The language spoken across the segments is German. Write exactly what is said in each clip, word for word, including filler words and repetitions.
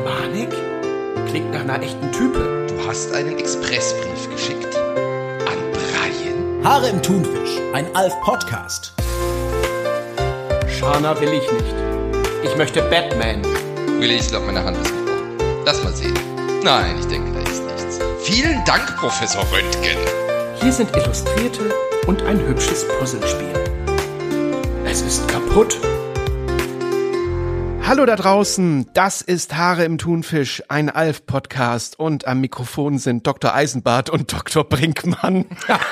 Manik? Klingt nach einer echten Type. Du hast einen Expressbrief geschickt. An Brian? Haare im Thunfisch, ein Alf-Podcast. Shana will ich nicht. Ich möchte Batman. Willi, ich glaube, meine Hand ist gebrochen. Lass mal sehen. Nein, ich denke, da ist nichts. Vielen Dank, Professor Röntgen. Hier sind Illustrierte und ein hübsches Puzzlespiel. Es ist kaputt. Hallo da draußen, das ist Haare im Thunfisch, ein Alf-Podcast und am Mikrofon sind Doktor Eisenbart und Doktor Brinkmann.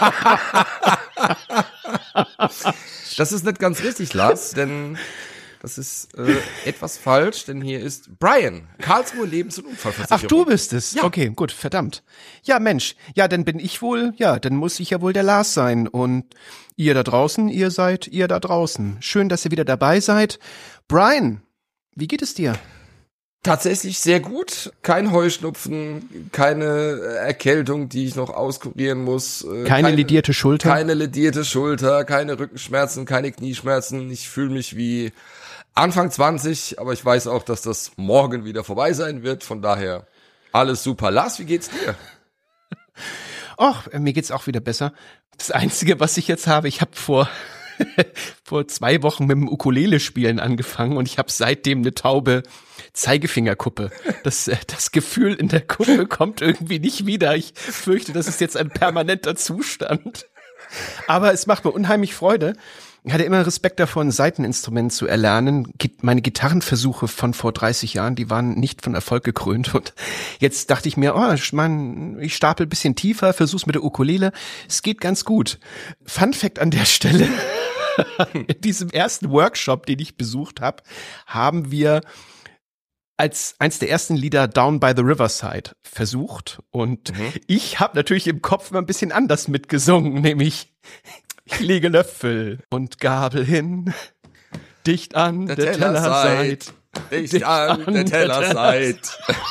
Das ist nicht ganz richtig, Lars, denn das ist äh, etwas falsch, denn hier ist Brian, Karlsruhe Lebens- und Unfallversicherung. Ach, du bist es? Ja. Okay, gut, verdammt. Ja, Mensch, ja, dann bin ich wohl, ja, dann muss ich ja wohl der Lars sein und ihr da draußen, ihr seid ihr da draußen. Schön, dass ihr wieder dabei seid. Brian, wie geht es dir? Tatsächlich sehr gut. Kein Heuschnupfen, keine Erkältung, die ich noch auskurieren muss. Keine, keine ledierte Schulter? Keine ledierte Schulter, keine Rückenschmerzen, keine Knieschmerzen. Ich fühle mich wie Anfang zwanzig, aber ich weiß auch, dass das morgen wieder vorbei sein wird. Von daher alles super. Lars, wie geht's dir? Och, mir geht's auch wieder besser. Das Einzige, was ich jetzt habe, ich habe vor... vor zwei Wochen mit dem Ukulele-Spielen angefangen und ich habe seitdem eine taube Zeigefingerkuppe. Das, das Gefühl in der Kuppe kommt irgendwie nicht wieder. Ich fürchte, das ist jetzt ein permanenter Zustand. Aber es macht mir unheimlich Freude. Ich hatte immer Respekt davor, ein Saiteninstrument zu erlernen. Meine Gitarrenversuche von vor dreißig Jahren, die waren nicht von Erfolg gekrönt. Und jetzt dachte ich mir, oh, ich, mein, ich stapel ein bisschen tiefer, versuch's mit der Ukulele. Es geht ganz gut. Fun Fact an der Stelle. In diesem ersten Workshop, den ich besucht habe, haben wir als eins der ersten Lieder Down by the Riverside versucht. Und mhm. ich habe natürlich im Kopf mal ein bisschen anders mitgesungen, nämlich ich lege Löffel und Gabel hin, dicht an der, der Tellerseite. Dicht, dicht an, an der Tellerseite.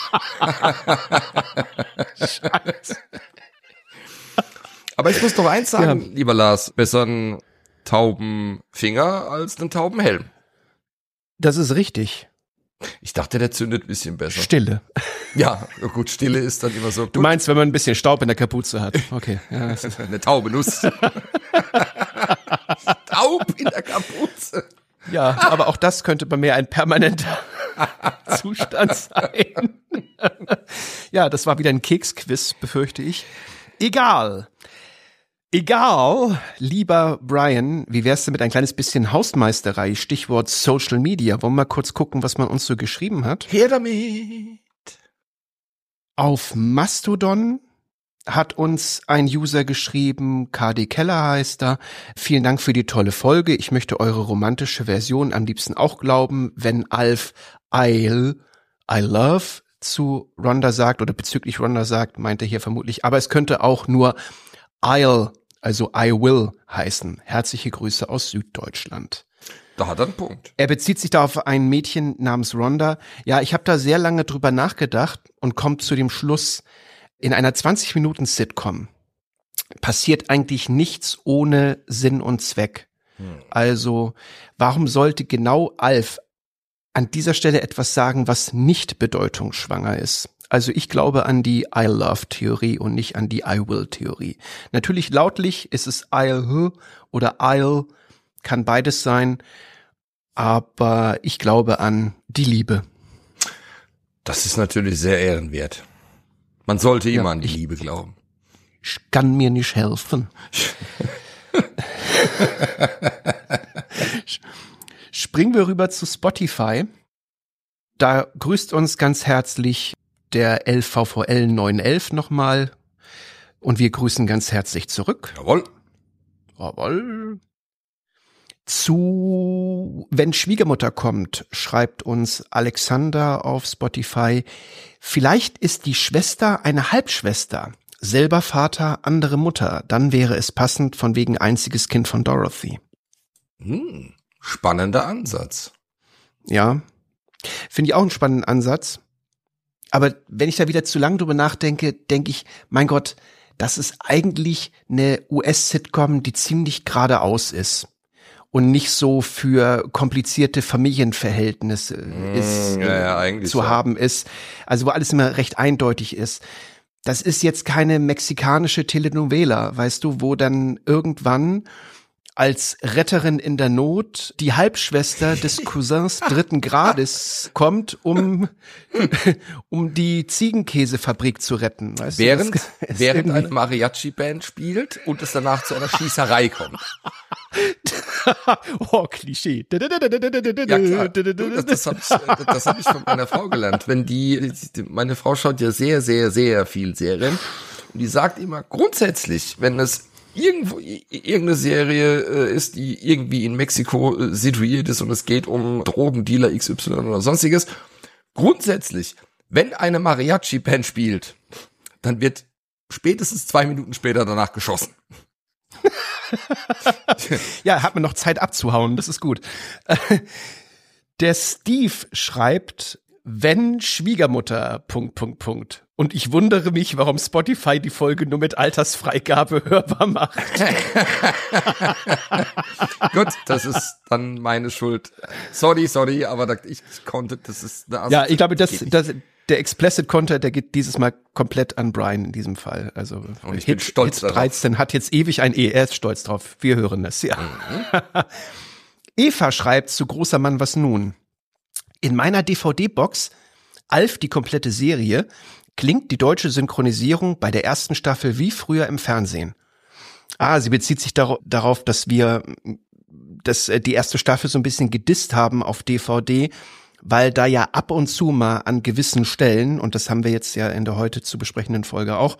Scheiße. Aber ich muss doch eins sagen, ja. Lieber Lars, besser ein tauben Finger als einen tauben Helm. Das ist richtig. Ich dachte, der zündet ein bisschen besser. Stille. Ja, gut, Stille ist dann immer so gut. Du meinst, wenn man ein bisschen Staub in der Kapuze hat. Okay. Ja, das ist eine taube Nuss. Taub in der Kapuze. Ja, aber auch das könnte bei mir ein permanenter Zustand sein. Ja, das war wieder ein Keksquiz, befürchte ich. Egal. Egal, lieber Brian, wie wär's denn mit ein kleines bisschen Hausmeisterei, Stichwort Social Media? Wollen wir mal kurz gucken, was man uns so geschrieben hat? Her damit! Auf Mastodon hat uns ein User geschrieben, K D Keller heißt er. Vielen Dank für die tolle Folge. Ich möchte eure romantische Version am liebsten auch glauben, wenn Alf I'll, I love zu Rhonda sagt oder bezüglich Rhonda sagt, meint er hier vermutlich. Aber es könnte auch nur I'll, also I will heißen. Herzliche Grüße aus Süddeutschland. Da hat er einen Punkt. Er bezieht sich da auf ein Mädchen namens Rhonda. Ja, ich habe da sehr lange drüber nachgedacht und kommt zu dem Schluss, in einer zwanzig-Minuten-Sitcom passiert eigentlich nichts ohne Sinn und Zweck. Hm. Also, warum sollte genau Alf an dieser Stelle etwas sagen, was nicht bedeutungsschwanger ist? Also ich glaube an die I-Love-Theorie und nicht an die I-Will-Theorie. Natürlich lautlich ist es I'll oder I'll, kann beides sein, aber ich glaube an die Liebe. Das ist natürlich sehr ehrenwert. Man sollte immer ja, an die ich, Liebe glauben. Ich kann mir nicht helfen. Springen wir rüber zu Spotify. Da grüßt uns ganz herzlich der L V V L neun elf nochmal und wir grüßen ganz herzlich zurück. Jawohl. Jawohl. Zu Wenn Schwiegermutter kommt, schreibt uns Alexander auf Spotify, vielleicht ist die Schwester eine Halbschwester, selber Vater, andere Mutter, dann wäre es passend von wegen einziges Kind von Dorothy. Hm, spannender Ansatz. Ja, finde ich auch einen spannenden Ansatz. Aber wenn ich da wieder zu lang drüber nachdenke, denke ich, mein Gott, das ist eigentlich eine U S-Sitcom, die ziemlich geradeaus ist. und nicht so für komplizierte Familienverhältnisse ist, ja, ja, eigentlich zu ja. haben ist. Also wo alles immer recht eindeutig ist. Das ist jetzt keine mexikanische Telenovela, weißt du, wo dann irgendwann als Retterin in der Not die Halbschwester des Cousins dritten Grades kommt, um um die Ziegenkäsefabrik zu retten. Weißt Während, du, das ist während irgendwie- eine Mariachi-Band spielt und es danach zu einer Schießerei kommt. oh, Klischee. Ja klar, du, das, das habe ich, das hab ich von meiner Frau gelernt. Wenn die, die, meine Frau schaut ja sehr, sehr, sehr viel Serien und die sagt immer grundsätzlich, wenn es irgendwo irgendeine Serie äh, ist, die irgendwie in Mexiko äh, situiert ist und es geht um Drogendealer X Y oder sonstiges, grundsätzlich, wenn eine Mariachi-Band spielt, dann wird spätestens zwei Minuten später danach geschossen. Ja, hat man noch Zeit abzuhauen, das ist gut. Der Steve schreibt, wenn Schwiegermutter, Punkt, Punkt, Punkt. Und ich wundere mich, warum Spotify die Folge nur mit Altersfreigabe hörbar macht. Gut, das ist dann meine Schuld. Sorry, sorry, aber da, ich, ich konnte, das ist eine Ja, ich glaube, das, geht nicht. das, der Explicit Content, der geht dieses Mal komplett an Brian in diesem Fall. Also Und ich bin stolz Hit darauf. dreizehn hat jetzt ewig ein E, er ist stolz drauf. Wir hören es, ja. Mhm. Eva schreibt zu Großer Mann, was nun? In meiner D V D-Box, Alf, die komplette Serie, klingt die deutsche Synchronisierung bei der ersten Staffel wie früher im Fernsehen. Ah, sie bezieht sich dar- darauf, dass wir dass äh, die erste Staffel so ein bisschen gedisst haben auf D V D, weil da ja ab und zu mal an gewissen Stellen, und das haben wir jetzt ja in der heute zu besprechenden Folge auch,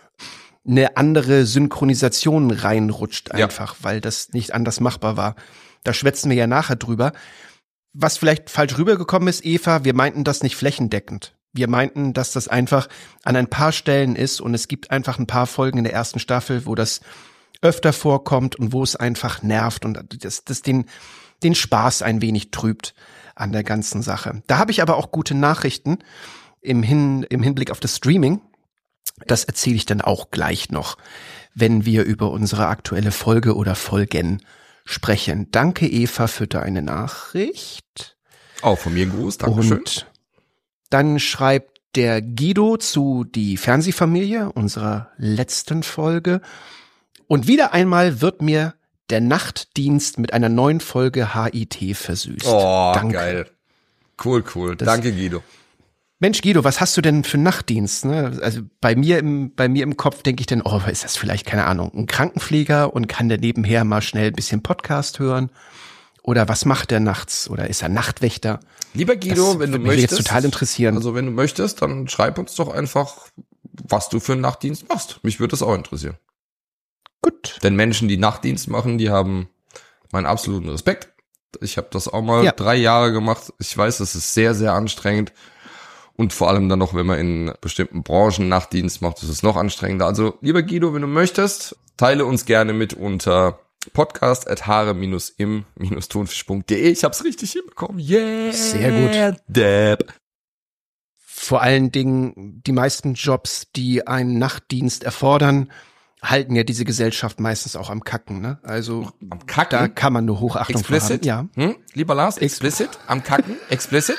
eine andere Synchronisation reinrutscht Ja. einfach, weil das nicht anders machbar war. Da schwätzen wir ja nachher drüber. Was vielleicht falsch rübergekommen ist, Eva, wir meinten das nicht flächendeckend. Wir meinten, dass das einfach an ein paar Stellen ist und es gibt einfach ein paar Folgen in der ersten Staffel, wo das öfter vorkommt und wo es einfach nervt und das, das den, den Spaß ein wenig trübt an der ganzen Sache. Da habe ich aber auch gute Nachrichten im, Hin, im Hinblick auf das Streaming. Das erzähle ich dann auch gleich noch, wenn wir über unsere aktuelle Folge oder Folgen sprechen. Danke, Eva, für deine Nachricht. Auch von mir ein Gruß, Dankeschön. Und dann schreibt der Guido zu die Fernsehfamilie, unserer letzten Folge. Und wieder einmal wird mir der Nachtdienst mit einer neuen Folge H I T versüßt. Oh, Danke. geil. Cool, cool. Das- Danke, Guido. Mensch, Guido, was hast du denn für einen Nachtdienst? Ne? Also bei mir im bei mir im Kopf denke ich dann, oh, ist das vielleicht, keine Ahnung, ein Krankenpfleger und kann der nebenher mal schnell ein bisschen Podcast hören? Oder was macht der nachts? Oder ist er Nachtwächter? Lieber Guido, Das wenn du würde mich jetzt möchtest, total interessieren. Also wenn du möchtest, dann schreib uns doch einfach, was du für einen Nachtdienst machst. Mich würde das auch interessieren. Gut. Denn Menschen, die Nachtdienst machen, die haben meinen absoluten Respekt. Ich habe das auch mal Ja. drei Jahre gemacht. Ich weiß, das ist sehr, sehr anstrengend. Und vor allem dann noch, wenn man in bestimmten Branchen Nachtdienst macht, ist es noch anstrengender. Also, lieber Guido, wenn du möchtest, teile uns gerne mit unter podcast at haare-im-thunfisch punkt de. Ich hab's richtig hinbekommen. Yeah. Sehr gut. Dab. Vor allen Dingen die meisten Jobs, die einen Nachtdienst erfordern, halten ja diese Gesellschaft meistens auch am Kacken. Ne? Also Am Kacken? da kann man nur Hochachtung vor haben. Explicit? Ja. Hm? Lieber Lars, explicit? Am Kacken? Explicit?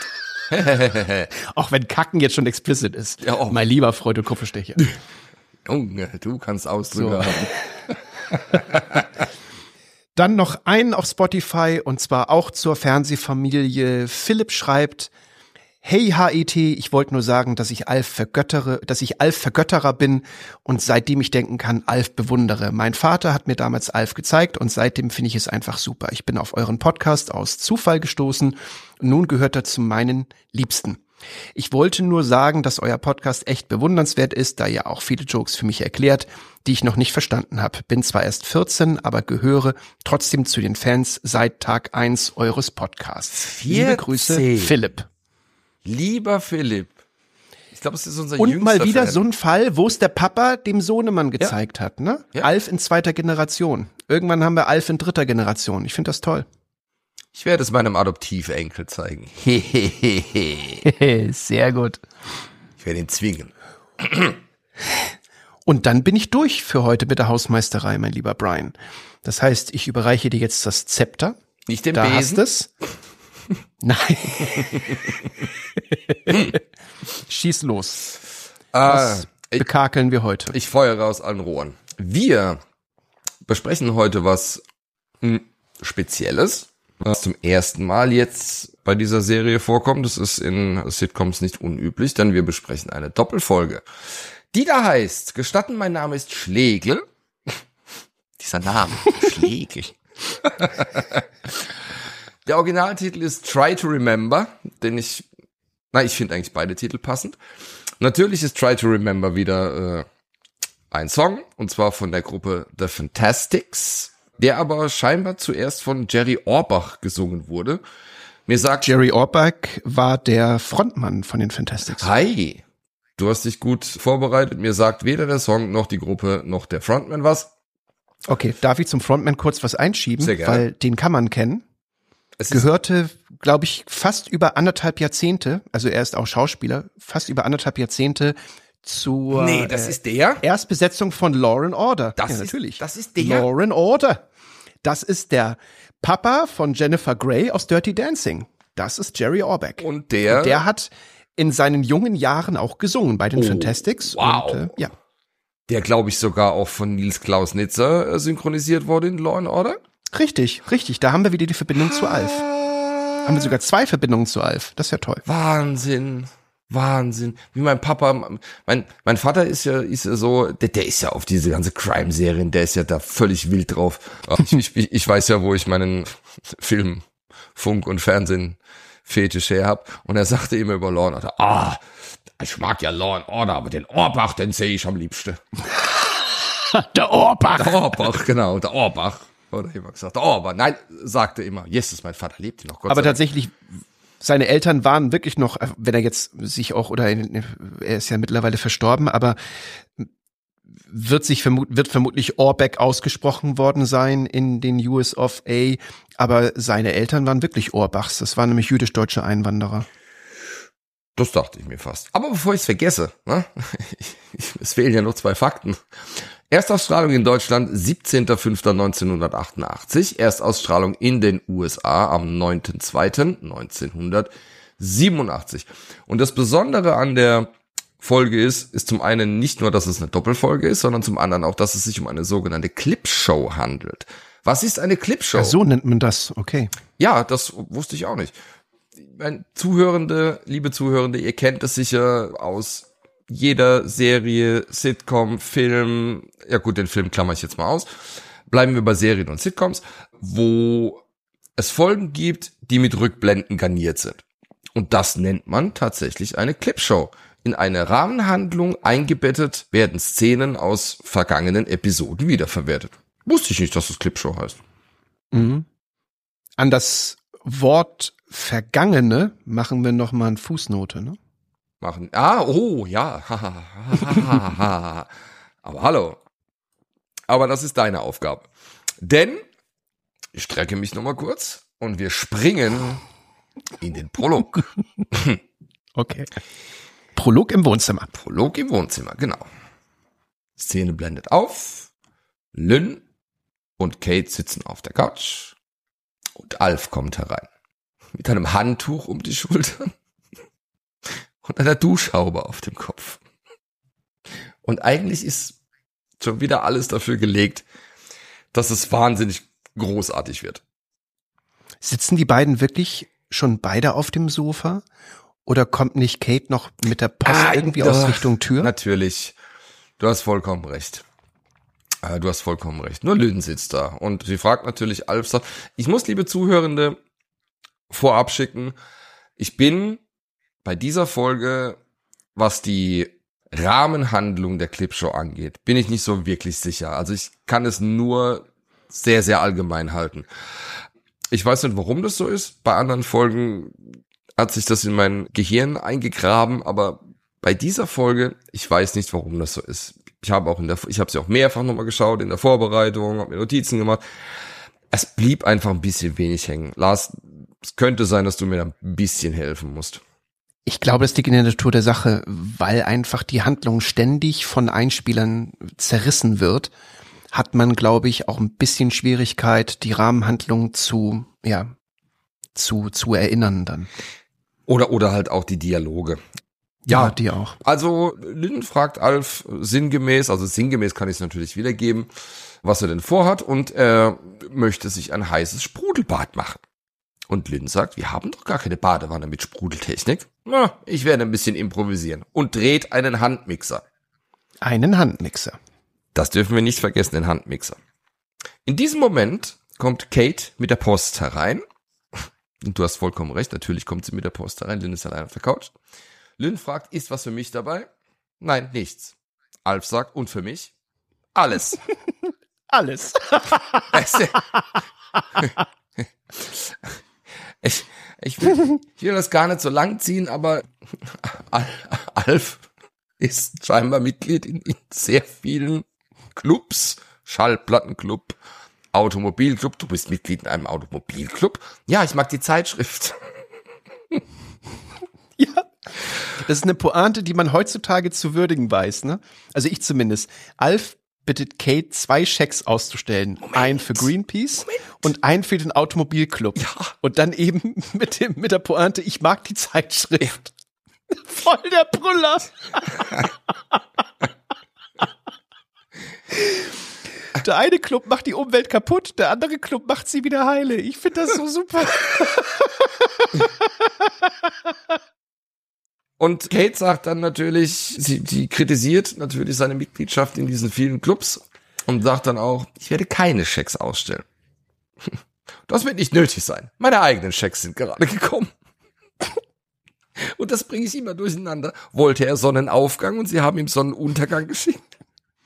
Auch wenn Kacken jetzt schon explicit ist. Ja, auch. Mein lieber Freund und Kupferstecher. Junge, du kannst Ausdrücke So. haben. Dann noch einen auf Spotify und zwar auch zur Fernsehfamilie. Philipp schreibt: Hey H E T, ich wollte nur sagen, dass ich Alf vergöttere, dass ich Alf Vergötterer bin und seitdem ich denken kann, Alf bewundere. Mein Vater hat mir damals Alf gezeigt und seitdem finde ich es einfach super. Ich bin auf euren Podcast aus Zufall gestoßen und nun gehört er zu meinen Liebsten. Ich wollte nur sagen, dass euer Podcast echt bewundernswert ist, da ihr auch viele Jokes für mich erklärt, die ich noch nicht verstanden habe. Bin zwar erst vierzehn, aber gehöre trotzdem zu den Fans seit Tag eins eures Podcasts. Liebe Grüße, vierzehn. Philipp. Lieber Philipp, ich glaube, es ist unser Und jüngster mal wieder Fan. so ein Fall, wo es der Papa dem Sohnemann gezeigt hat, ne? Ja. Alf in zweiter Generation. Irgendwann haben wir Alf in dritter Generation. Ich finde das toll. Ich werde es meinem Adoptivenkel zeigen. Sehr gut. Ich werde ihn zwingen. Und dann bin ich durch für heute mit der Hausmeisterei, mein lieber Brian. Das heißt, ich überreiche dir jetzt das Zepter. Nicht den da Besen? Hast es. Nein. Schieß los. Was ich, bekakeln wir heute? ich feuere aus allen Rohren. Wir besprechen heute was mh, Spezielles, was zum ersten Mal jetzt bei dieser Serie vorkommt. Das ist in Sitcoms nicht unüblich, denn wir besprechen eine Doppelfolge, die da heißt, gestatten, mein Name ist Schlegel. Dieser Name, Schlegel. Der Originaltitel ist Try to Remember, den ich, na, ich finde eigentlich beide Titel passend. Natürlich ist Try to Remember wieder äh, ein Song, und zwar von der Gruppe The Fantastics, der aber scheinbar zuerst von Jerry Orbach gesungen wurde. Mir sagt Jerry Orbach war der Frontmann von den Fantastics. Hi, du hast dich gut vorbereitet. Mir sagt weder der Song noch die Gruppe noch der Frontman was. Okay, darf ich zum Frontman kurz was einschieben? Sehr gerne. Weil den kann man kennen. Es ist Gehörte, glaube ich, fast über anderthalb Jahrzehnte, also er ist auch Schauspieler, fast über anderthalb Jahrzehnte zur Nee, das äh, ist der. Erstbesetzung von Law and Order. Das ja, ist- natürlich. das ist der? Law and Order. Das ist der Papa von Jennifer Grey aus Dirty Dancing. Das ist Jerry Orbach. Und der, Der hat in seinen jungen Jahren auch gesungen bei den Oh, Fantastics. wow. Und, äh, ja. der glaube ich sogar auch von Nils Klaus-Nitzer äh, synchronisiert wurde in Law and Order. Richtig, richtig. Da haben wir wieder die Verbindung zu Alf. Haben wir sogar zwei Verbindungen zu Alf. Das ist ja toll. Wahnsinn. Wahnsinn. Wie mein Papa, mein, mein Vater ist ja, ist ja so, der, der ist ja auf diese ganze Crime-Serien, der ist ja da völlig wild drauf. Ich, ich, ich weiß ja, wo ich meinen Film, Funk und Fernsehen Fetisch her hab. Und er sagte immer über Law and Order, ah, ich mag ja Law and Order, aber den Orbach, den sehe ich am liebsten. Der Orbach. Der Orbach, genau, der Orbach. Oder immer gesagt, der Orbach. Nein, sagte immer, Jesus, mein Vater lebt noch, Gott Aber sei Dank. tatsächlich, seine Eltern waren wirklich noch, wenn er jetzt sich auch, oder in, er ist ja mittlerweile verstorben, aber wird sich vermut, wird vermutlich Orbach ausgesprochen worden sein in den U S of A, aber seine Eltern waren wirklich Orbachs. Das waren nämlich jüdisch-deutsche Einwanderer. Das dachte ich mir fast. Aber bevor ich es vergesse, ne? ich, ich, es fehlen ja noch zwei Fakten. Erstausstrahlung in Deutschland siebzehnter fünfter neunzehnhundertachtundachtzig. Erstausstrahlung in den U S A am neunter zweiter neunzehnhundertsiebenundachtzig. Und das Besondere an der Folge ist, ist zum einen nicht nur, dass es eine Doppelfolge ist, sondern zum anderen auch, dass es sich um eine sogenannte Clipshow handelt. Was ist eine Clipshow? Ach so nennt man das, okay. Ja, das wusste ich auch nicht. Mein Zuhörende, liebe Zuhörende, ihr kennt es sicher aus jeder Serie, Sitcom, Film, ja gut, den Film klammer ich jetzt mal aus. Bleiben wir bei Serien und Sitcoms, wo es Folgen gibt, die mit Rückblenden garniert sind. Und das nennt man tatsächlich eine Clipshow. In eine Rahmenhandlung eingebettet werden Szenen aus vergangenen Episoden wiederverwertet. Wusste ich nicht, dass das Clipshow heißt. Mhm. An das Wort Vergangene machen wir noch mal eine Fußnote, ne? Machen. Ah, oh, ja. Aber hallo. Aber das ist deine Aufgabe. Denn, ich strecke mich nochmal kurz und wir springen in den Prolog. Okay. Prolog im Wohnzimmer. Prolog im Wohnzimmer, genau. Szene blendet auf. Lynn und Kate sitzen auf der Couch. Und Alf kommt herein. Mit einem Handtuch um die Schultern. Und einer Duschhaube auf dem Kopf. Und eigentlich ist schon wieder alles dafür gelegt, dass es wahnsinnig großartig wird. Sitzen die beiden wirklich schon beide auf dem Sofa? Oder kommt nicht Kate noch mit der Post Ah, irgendwie doch. aus Richtung Tür? Natürlich. Du hast vollkommen recht. Äh, Du hast vollkommen recht. Nur Lynn sitzt da. Und sie fragt natürlich Alf, sagt, ich muss, liebe Zuhörende, vorab schicken, ich bin bei dieser Folge, was die Rahmenhandlung der Clipshow angeht, bin ich nicht so wirklich sicher. Also ich kann es nur sehr, sehr allgemein halten. Ich weiß nicht, warum das so ist. Bei anderen Folgen hat sich das in mein Gehirn eingegraben, aber bei dieser Folge, ich weiß nicht, warum das so ist. Ich habe auch in der, ich habe sie auch mehrfach nochmal geschaut in der Vorbereitung, habe mir Notizen gemacht. Es blieb einfach ein bisschen wenig hängen. Lars, es könnte sein, dass du mir da ein bisschen helfen musst. Ich glaube, es liegt in der Natur der Sache, weil einfach die Handlung ständig von Einspielern zerrissen wird, hat man, glaube ich, auch ein bisschen Schwierigkeit, die Rahmenhandlung zu, ja, zu, zu erinnern dann. Oder, oder halt auch die Dialoge. Ja, die auch. Also Lynn fragt Alf sinngemäß, also sinngemäß kann ich es natürlich wiedergeben, was er denn vorhat, und er möchte sich ein heißes Sprudelbad machen. Und Lynn sagt, wir haben doch gar keine Badewanne mit Sprudeltechnik. Na, ich werde ein bisschen improvisieren. Und dreht einen Handmixer. Einen Handmixer. Das dürfen wir nicht vergessen, den Handmixer. In diesem Moment kommt Kate mit der Post herein. Und du hast vollkommen recht, natürlich kommt sie mit der Post herein. Lynn ist allein auf der Couch. Lynn fragt, ist was für mich dabei? Nein, nichts. Alf sagt, und für mich? Alles. Alles. ich, ich, will, ich will das gar nicht so lang ziehen, aber Alf ist scheinbar Mitglied in, in sehr vielen Clubs. Schallplattenclub, Automobilclub. Du bist Mitglied in einem Automobilclub? Ja, ich mag die Zeitschrift. Ja. Das ist eine Pointe, die man heutzutage zu würdigen weiß, ne? Also ich zumindest. Alf bittet Kate, zwei Schecks auszustellen. Moment. Einen für Greenpeace Moment. Und einen für den Automobilclub. Ja. Und dann eben mit dem, mit der Pointe, ich mag die Zeitschrift. Ja. Voll der Brüller. Der eine Club macht die Umwelt kaputt, der andere Club macht sie wieder heile. Ich finde das so super. Und Kate sagt dann natürlich, sie, sie kritisiert natürlich seine Mitgliedschaft in diesen vielen Clubs und sagt dann auch, ich werde keine Schecks ausstellen. Das wird nicht nötig sein. Meine eigenen Schecks sind gerade gekommen. Und das bringe ich immer durcheinander. Wollte er Sonnenaufgang und sie haben ihm Sonnenuntergang geschickt.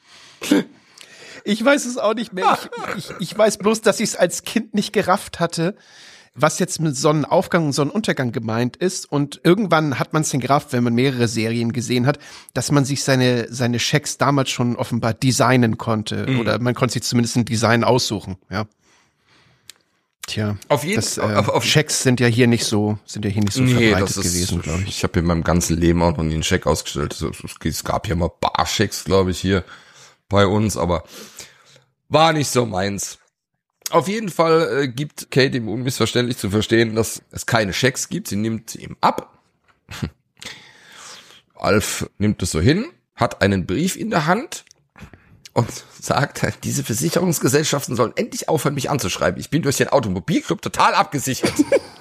Ich weiß es auch nicht mehr. Ich, ich, ich weiß bloß, dass ich es als Kind nicht gerafft hatte, was jetzt mit Sonnenaufgang und Sonnenuntergang gemeint ist. Und irgendwann hat man es dann gerafft, wenn man mehrere Serien gesehen hat, dass man sich seine seine Schecks damals schon offenbar designen konnte. Mhm. Oder man konnte sich zumindest ein Design aussuchen, ja. Tja, auf jeden Fall. Äh, auf, auf Schecks sind ja hier nicht so, sind ja hier nicht so nee, verbreitet ist, gewesen, glaube ich. Ich habe in meinem ganzen Leben auch noch nie einen Scheck ausgestellt. Es gab ja mal Barschecks, glaube ich, hier bei uns, aber war nicht so meins. Auf jeden Fall äh, gibt Kate ihm unmissverständlich zu verstehen, dass es keine Schecks gibt. Sie nimmt ihm ab. Alf nimmt es so hin, hat einen Brief in der Hand und sagt, diese Versicherungsgesellschaften sollen endlich aufhören, mich anzuschreiben. Ich bin durch den Automobilclub total abgesichert.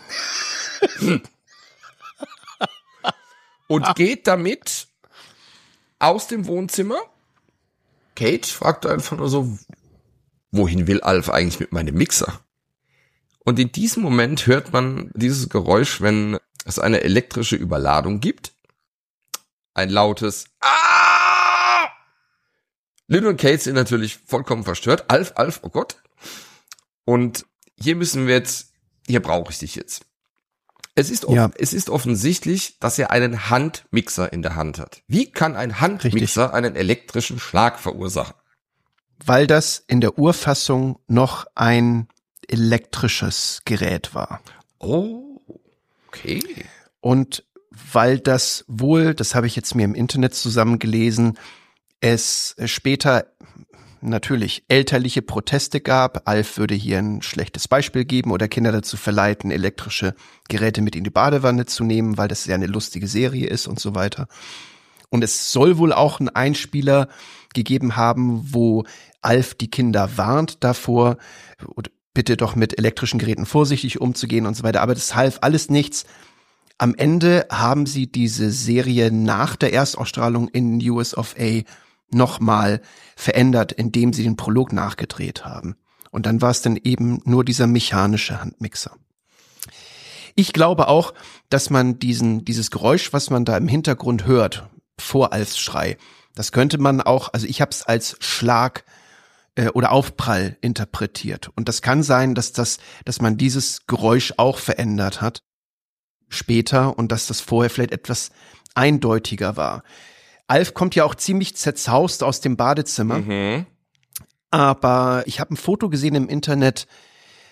Und geht damit aus dem Wohnzimmer. Kate fragt einfach nur so, wohin will Alf eigentlich mit meinem Mixer? Und in diesem Moment hört man dieses Geräusch, wenn es eine elektrische Überladung gibt. Ein lautes Ah! Lynn und Kate sind natürlich vollkommen verstört. Alf, Alf, oh Gott. Und hier müssen wir jetzt, hier brauche ich dich jetzt. Es ist, ja. es ist offensichtlich, dass er einen Handmixer in der Hand hat. Wie kann ein Handmixer Richtig. einen elektrischen Schlag verursachen? Weil das in der Urfassung noch ein elektrisches Gerät war. Oh, okay. Und weil das wohl, das habe ich jetzt mir im Internet zusammengelesen, es später natürlich elterliche Proteste gab. Alf würde hier ein schlechtes Beispiel geben oder Kinder dazu verleiten, elektrische Geräte mit in die Badewanne zu nehmen, weil das ja eine lustige Serie ist und so weiter. Und es soll wohl auch einen Einspieler gegeben haben, wo Alf die Kinder warnt davor, bitte doch mit elektrischen Geräten vorsichtig umzugehen und so weiter. Aber das half alles nichts. Am Ende haben sie diese Serie nach der Erstausstrahlung in U S of A nochmal verändert, indem sie den Prolog nachgedreht haben. Und dann war es dann eben nur dieser mechanische Handmixer. Ich glaube auch, dass man diesen dieses Geräusch, was man da im Hintergrund hört, vor Alfs Schrei, das könnte man auch, also ich habe es als Schlag äh, oder Aufprall interpretiert. Und das kann sein, dass das, dass man dieses Geräusch auch verändert hat später und dass das vorher vielleicht etwas eindeutiger war. Alf kommt ja auch ziemlich zerzaust aus dem Badezimmer, mhm. aber ich habe ein Foto gesehen im Internet,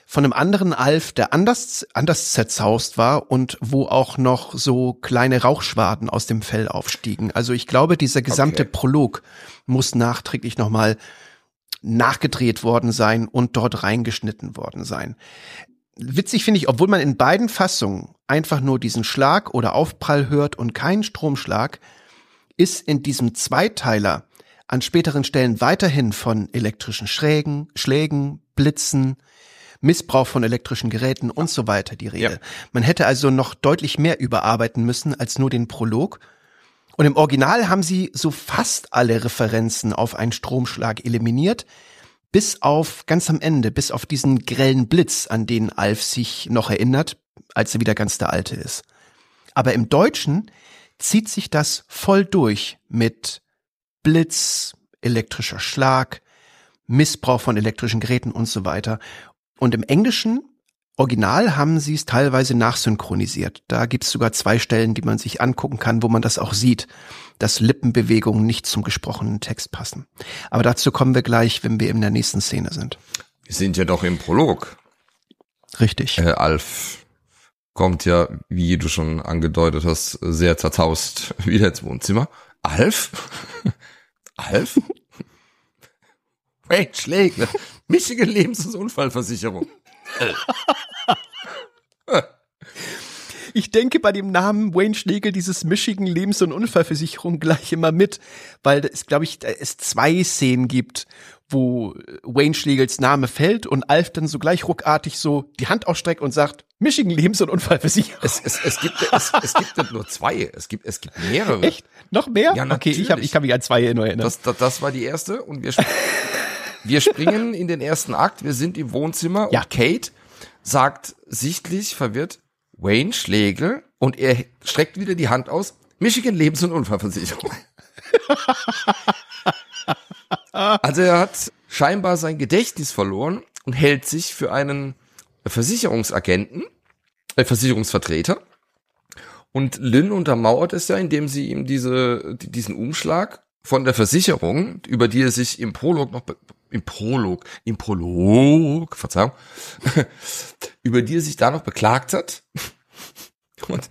von einem anderen Alf, der anders, anders zerzaust war und wo auch noch so kleine Rauchschwaden aus dem Fell aufstiegen. Also ich glaube, dieser gesamte Okay. Prolog muss nachträglich nochmal nachgedreht worden sein und dort reingeschnitten worden sein. Witzig finde ich, obwohl man in beiden Fassungen einfach nur diesen Schlag oder Aufprall hört und keinen Stromschlag, ist in diesem Zweiteiler an späteren Stellen weiterhin von elektrischen Schrägen, Schlägen, Blitzen, Missbrauch von elektrischen Geräten und so weiter die Rede. Ja. Man hätte also noch deutlich mehr überarbeiten müssen als nur den Prolog. Und im Original haben sie so fast alle Referenzen auf einen Stromschlag eliminiert, bis auf ganz am Ende, bis auf diesen grellen Blitz, an den Alf sich noch erinnert, als er wieder ganz der Alte ist. Aber im Deutschen zieht sich das voll durch mit Blitz, elektrischer Schlag, Missbrauch von elektrischen Geräten und so weiter. Und im Englischen Original haben sie es teilweise nachsynchronisiert. Da gibt es sogar zwei Stellen, die man sich angucken kann, wo man das auch sieht, dass Lippenbewegungen nicht zum gesprochenen Text passen. Aber dazu kommen wir gleich, wenn wir in der nächsten Szene sind. Wir sind ja doch im Prolog. Richtig. Äh, Alf kommt ja, wie du schon angedeutet hast, sehr zerzaust wieder ins Wohnzimmer. Alf? Alf? Wayne Schlägle, Michigan Lebens- und Unfallversicherung. Ich denke bei dem Namen Wayne Schlegel dieses Michigan Lebens- und Unfallversicherung gleich immer mit, weil es, glaube ich, es zwei Szenen gibt, wo Wayne Schlegels Name fällt und Alf dann so gleich ruckartig so die Hand ausstreckt und sagt, Michigan Lebens- und Unfallversicherung. Es, es, es, gibt, es, es gibt nicht nur zwei, es gibt, es gibt mehrere. Echt? Noch mehr? Ja, okay, ich, hab, ich kann mich an zwei nur erinnern. Das, das, das war die erste und wir, sp- wir springen in den ersten Akt, wir sind im Wohnzimmer Ja. und Kate sagt sichtlich verwirrt, Wayne Schlegel, und er streckt wieder die Hand aus, Michigan Lebens- und Unfallversicherung. Also er hat scheinbar sein Gedächtnis verloren und hält sich für einen Versicherungsagenten, äh, Versicherungsvertreter. Und Lynn untermauert es ja, indem sie ihm diese, diesen Umschlag von der Versicherung, über die er sich im Prolog noch, be- im Prolog, im Prolog, Verzeihung, über die er sich da noch beklagt hat. Und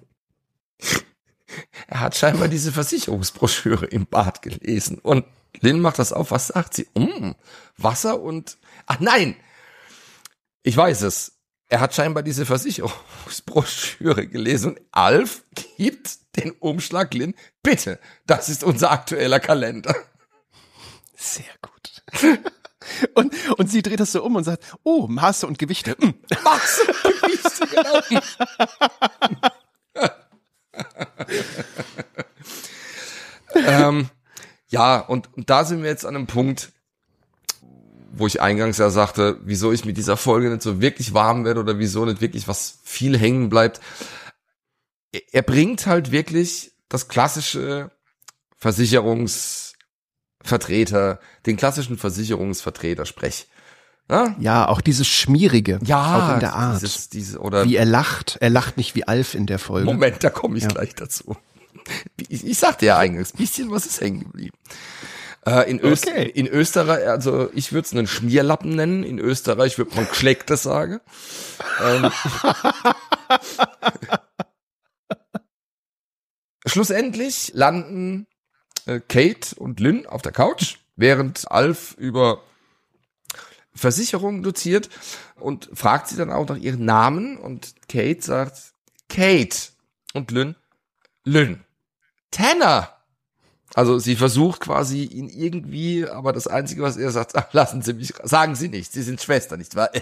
er hat scheinbar diese Versicherungsbroschüre im Bad gelesen. Und Lynn macht das auf. Was sagt sie? Mm, Wasser und, ach nein! Ich weiß es. Er hat scheinbar diese Versicherungsbroschüre gelesen und Alf gibt den Umschlag Lynn. Bitte, das ist unser aktueller Kalender. Sehr gut. Und, und sie dreht das so um und sagt, oh, Maße und Gewichte. Mm. Maße und Gewichte, genau. ähm, ja, und, und da sind wir jetzt an einem Punkt, wo ich eingangs ja sagte, wieso ich mit dieser Folge nicht so wirklich warm werde oder wieso nicht wirklich was viel hängen bleibt. Er, er bringt halt wirklich das klassische Versicherungsvertreter, den klassischen Versicherungsvertreter-Sprech. Ja? Ja, auch dieses Schmierige. Ja, auch in der Art. Dieses, diese, oder Wie er lacht. Er lacht nicht wie Alf in der Folge. Moment, da komme ich Ja. gleich dazu. Ich, ich sagte ja eingangs, bisschen was ist hängen geblieben. Äh, in, Öst, Okay. in Österreich, also ich würde es einen Schmierlappen nennen, in Österreich würde man Geschleckte sagen. Ähm, Schlussendlich landen äh, Kate und Lynn auf der Couch, während Alf über Versicherung doziert und fragt sie dann auch nach ihren Namen und Kate sagt Kate und Lynn Lynn. Tanner. Also sie versucht quasi ihn irgendwie, aber das Einzige, was er sagt, ach, lassen Sie mich, sagen Sie nicht, Sie sind Schwester, nicht wahr?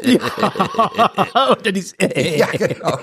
Oder dieses, Ja, genau.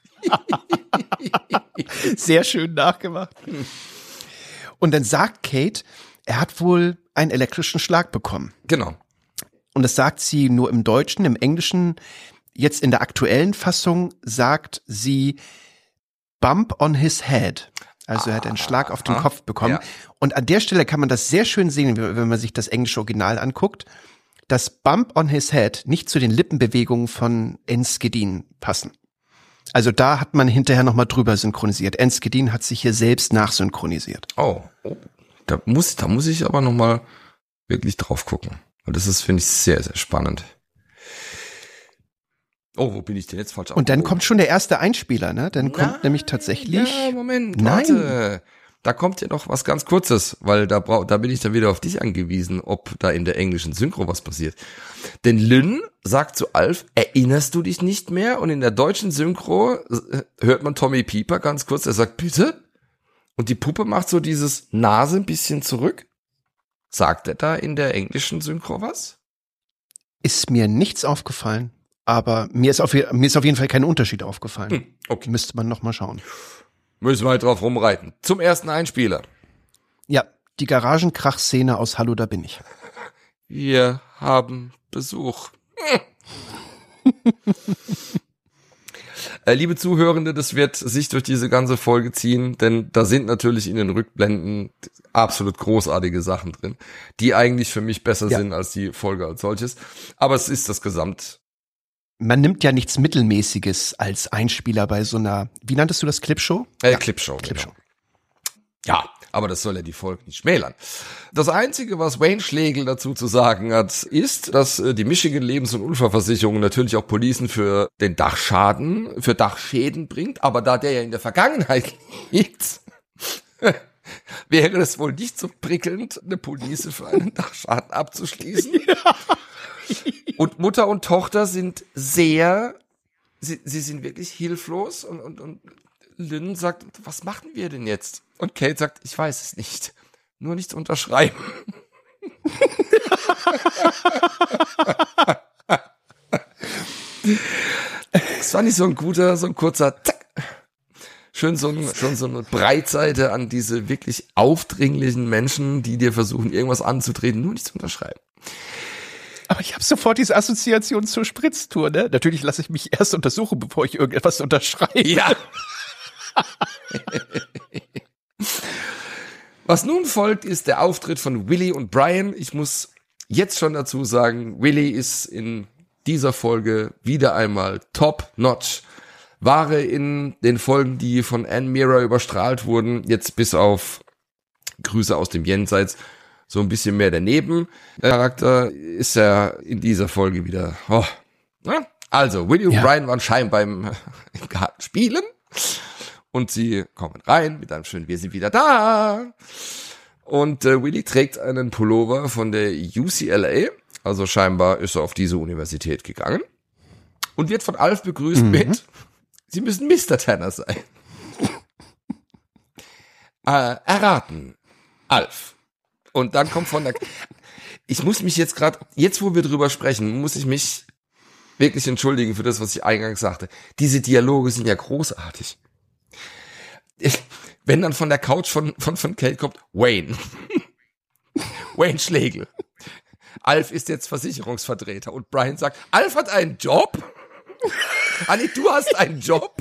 sehr schön nachgemacht. Und dann sagt Kate, er hat wohl einen elektrischen Schlag bekommen. Genau. Und das sagt sie nur im Deutschen, im Englischen. Jetzt in der aktuellen Fassung sagt sie Bump on his head. Also er hat einen Schlag auf den Aha. Kopf bekommen. Ja. Und an der Stelle kann man das sehr schön sehen, wenn man sich das englische Original anguckt, dass Bump on his head nicht zu den Lippenbewegungen von Enskedin passen. Also da hat man hinterher nochmal drüber synchronisiert. Enskedin hat sich hier selbst nachsynchronisiert. Oh, oh. Da muss, da muss ich aber nochmal wirklich drauf gucken. Und das ist, finde ich, sehr, sehr spannend. Oh, wo bin ich denn jetzt falsch? Und dann oh. kommt schon der erste Einspieler, ne? Dann kommt Nein, nämlich tatsächlich. Ja, Moment, Nein. warte. Da kommt ja noch was ganz Kurzes, weil da brauch, da bin ich dann wieder auf dich angewiesen, ob da in der englischen Synchro was passiert. Denn Lynn sagt zu Alf, erinnerst du dich nicht mehr? Und in der deutschen Synchro hört man Tommy Pieper ganz kurz, der sagt, bitte? Und die Puppe macht so dieses Nase ein bisschen zurück. Sagt er da in der englischen Synchro was? Ist mir nichts aufgefallen, aber mir ist auf, mir ist auf jeden Fall kein Unterschied aufgefallen. Hm, okay. Müsste man noch mal schauen. Müssen wir halt drauf rumreiten. Zum ersten Einspieler. Ja, die Garagenkrach-Szene aus Hallo, da bin ich. Wir haben Besuch. äh, liebe Zuhörende, das wird sich durch diese ganze Folge ziehen, denn da sind natürlich in den Rückblenden absolut großartige Sachen drin, die eigentlich für mich besser ja. sind als die Folge als solches. Aber es ist das Gesamt. Man nimmt ja nichts Mittelmäßiges als Einspieler bei so einer, wie nanntest du das, Clipshow? Äh, ja. Clipshow. Clipshow. Genau. Ja, aber das soll ja die Folge nicht schmälern. Das Einzige, was Wayne Schlegel dazu zu sagen hat, ist, dass die Michigan Lebens- und Unfallversicherung natürlich auch Policen für den Dachschaden, für Dachschäden bringt, aber da der ja in der Vergangenheit liegt, wäre es wohl nicht so prickelnd, eine Police für einen Dachschaden abzuschließen. Ja. Und Mutter und Tochter sind sehr, sie, sie sind wirklich hilflos und, und, und Lynn sagt, was machen wir denn jetzt? Und Kate sagt, ich weiß es nicht. Nur nichts unterschreiben. Das war nicht so ein guter, so ein kurzer Zack. Schön so, ein, schon so eine Breitseite an diese wirklich aufdringlichen Menschen, die dir versuchen, irgendwas anzutreten, nur nichts unterschreiben. Aber ich habe sofort diese Assoziation zur Spritztour, ne? Natürlich lasse ich mich erst untersuchen, bevor ich irgendetwas unterschreibe. Ja. Was nun folgt, ist der Auftritt von Willy und Brian. Ich muss jetzt schon dazu sagen, Willy ist in dieser Folge wieder einmal top-notch. War in den Folgen, die von Anne Meara überstrahlt wurden, jetzt bis auf Grüße aus dem Jenseits, so ein bisschen mehr daneben. Der Charakter ist ja in dieser Folge wieder. Oh. Ja. Also, Willy und ja. Brian waren scheinbar im, im Garten spielen. Und sie kommen rein mit einem schönen Wir sind wieder da. Und äh, Willy trägt einen Pullover von der U C L A. Also scheinbar ist er auf diese Universität gegangen. Und wird von Alf begrüßt mhm. mit, Sie müssen Mister Tanner sein. äh, erraten. Alf. Und dann kommt von der... Ich muss mich jetzt gerade, jetzt wo wir drüber sprechen, muss ich mich wirklich entschuldigen für das, was ich eingangs sagte. Diese Dialoge sind ja großartig. Ich, wenn dann von der Couch von, von, von Kate kommt, Wayne. Wayne Schlegel. Alf ist jetzt Versicherungsvertreter. Und Brian sagt, Alf hat einen Job? Anni, du hast einen Job?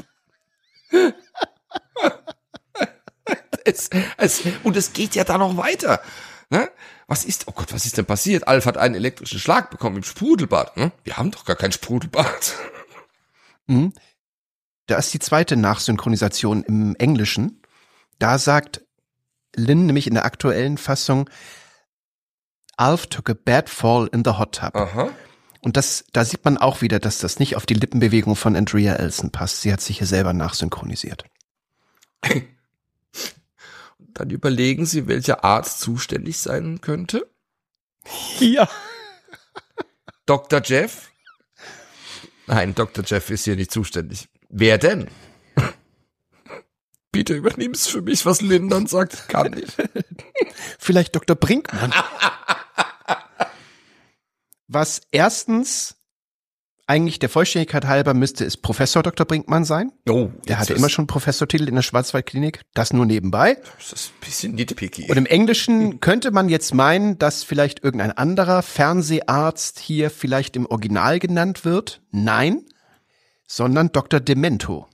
es, es, und es geht ja da noch weiter. Ne? Was ist, oh Gott, was ist denn passiert? Alf hat einen elektrischen Schlag bekommen im Sprudelbad. Ne? Wir haben doch gar kein Sprudelbad. Mhm. Da ist die zweite Nachsynchronisation im Englischen. Da sagt Lynn nämlich in der aktuellen Fassung, Alf took a bad fall in the hot tub. Aha. Und das, da sieht man auch wieder, dass das nicht auf die Lippenbewegung von Andrea Elson passt. Sie hat sich hier selber nachsynchronisiert. Dann überlegen Sie, welcher Arzt zuständig sein könnte. Ja. Doktor Jeff? Nein, Doktor Jeff ist hier nicht zuständig. Wer denn? Bitte übernimm's für mich, was Lynn dann sagt. Kann nicht. Vielleicht Doktor Brinkmann. Was erstens eigentlich der Vollständigkeit halber müsste es Professor Doktor Brinkmann sein. Oh, der hatte immer schon Professortitel in der Schwarzwaldklinik. Das nur nebenbei. Das ist ein bisschen nitpicky. Und im Englischen könnte man jetzt meinen, dass vielleicht irgendein anderer Fernseharzt hier vielleicht im Original genannt wird. Nein, sondern Doktor Demento.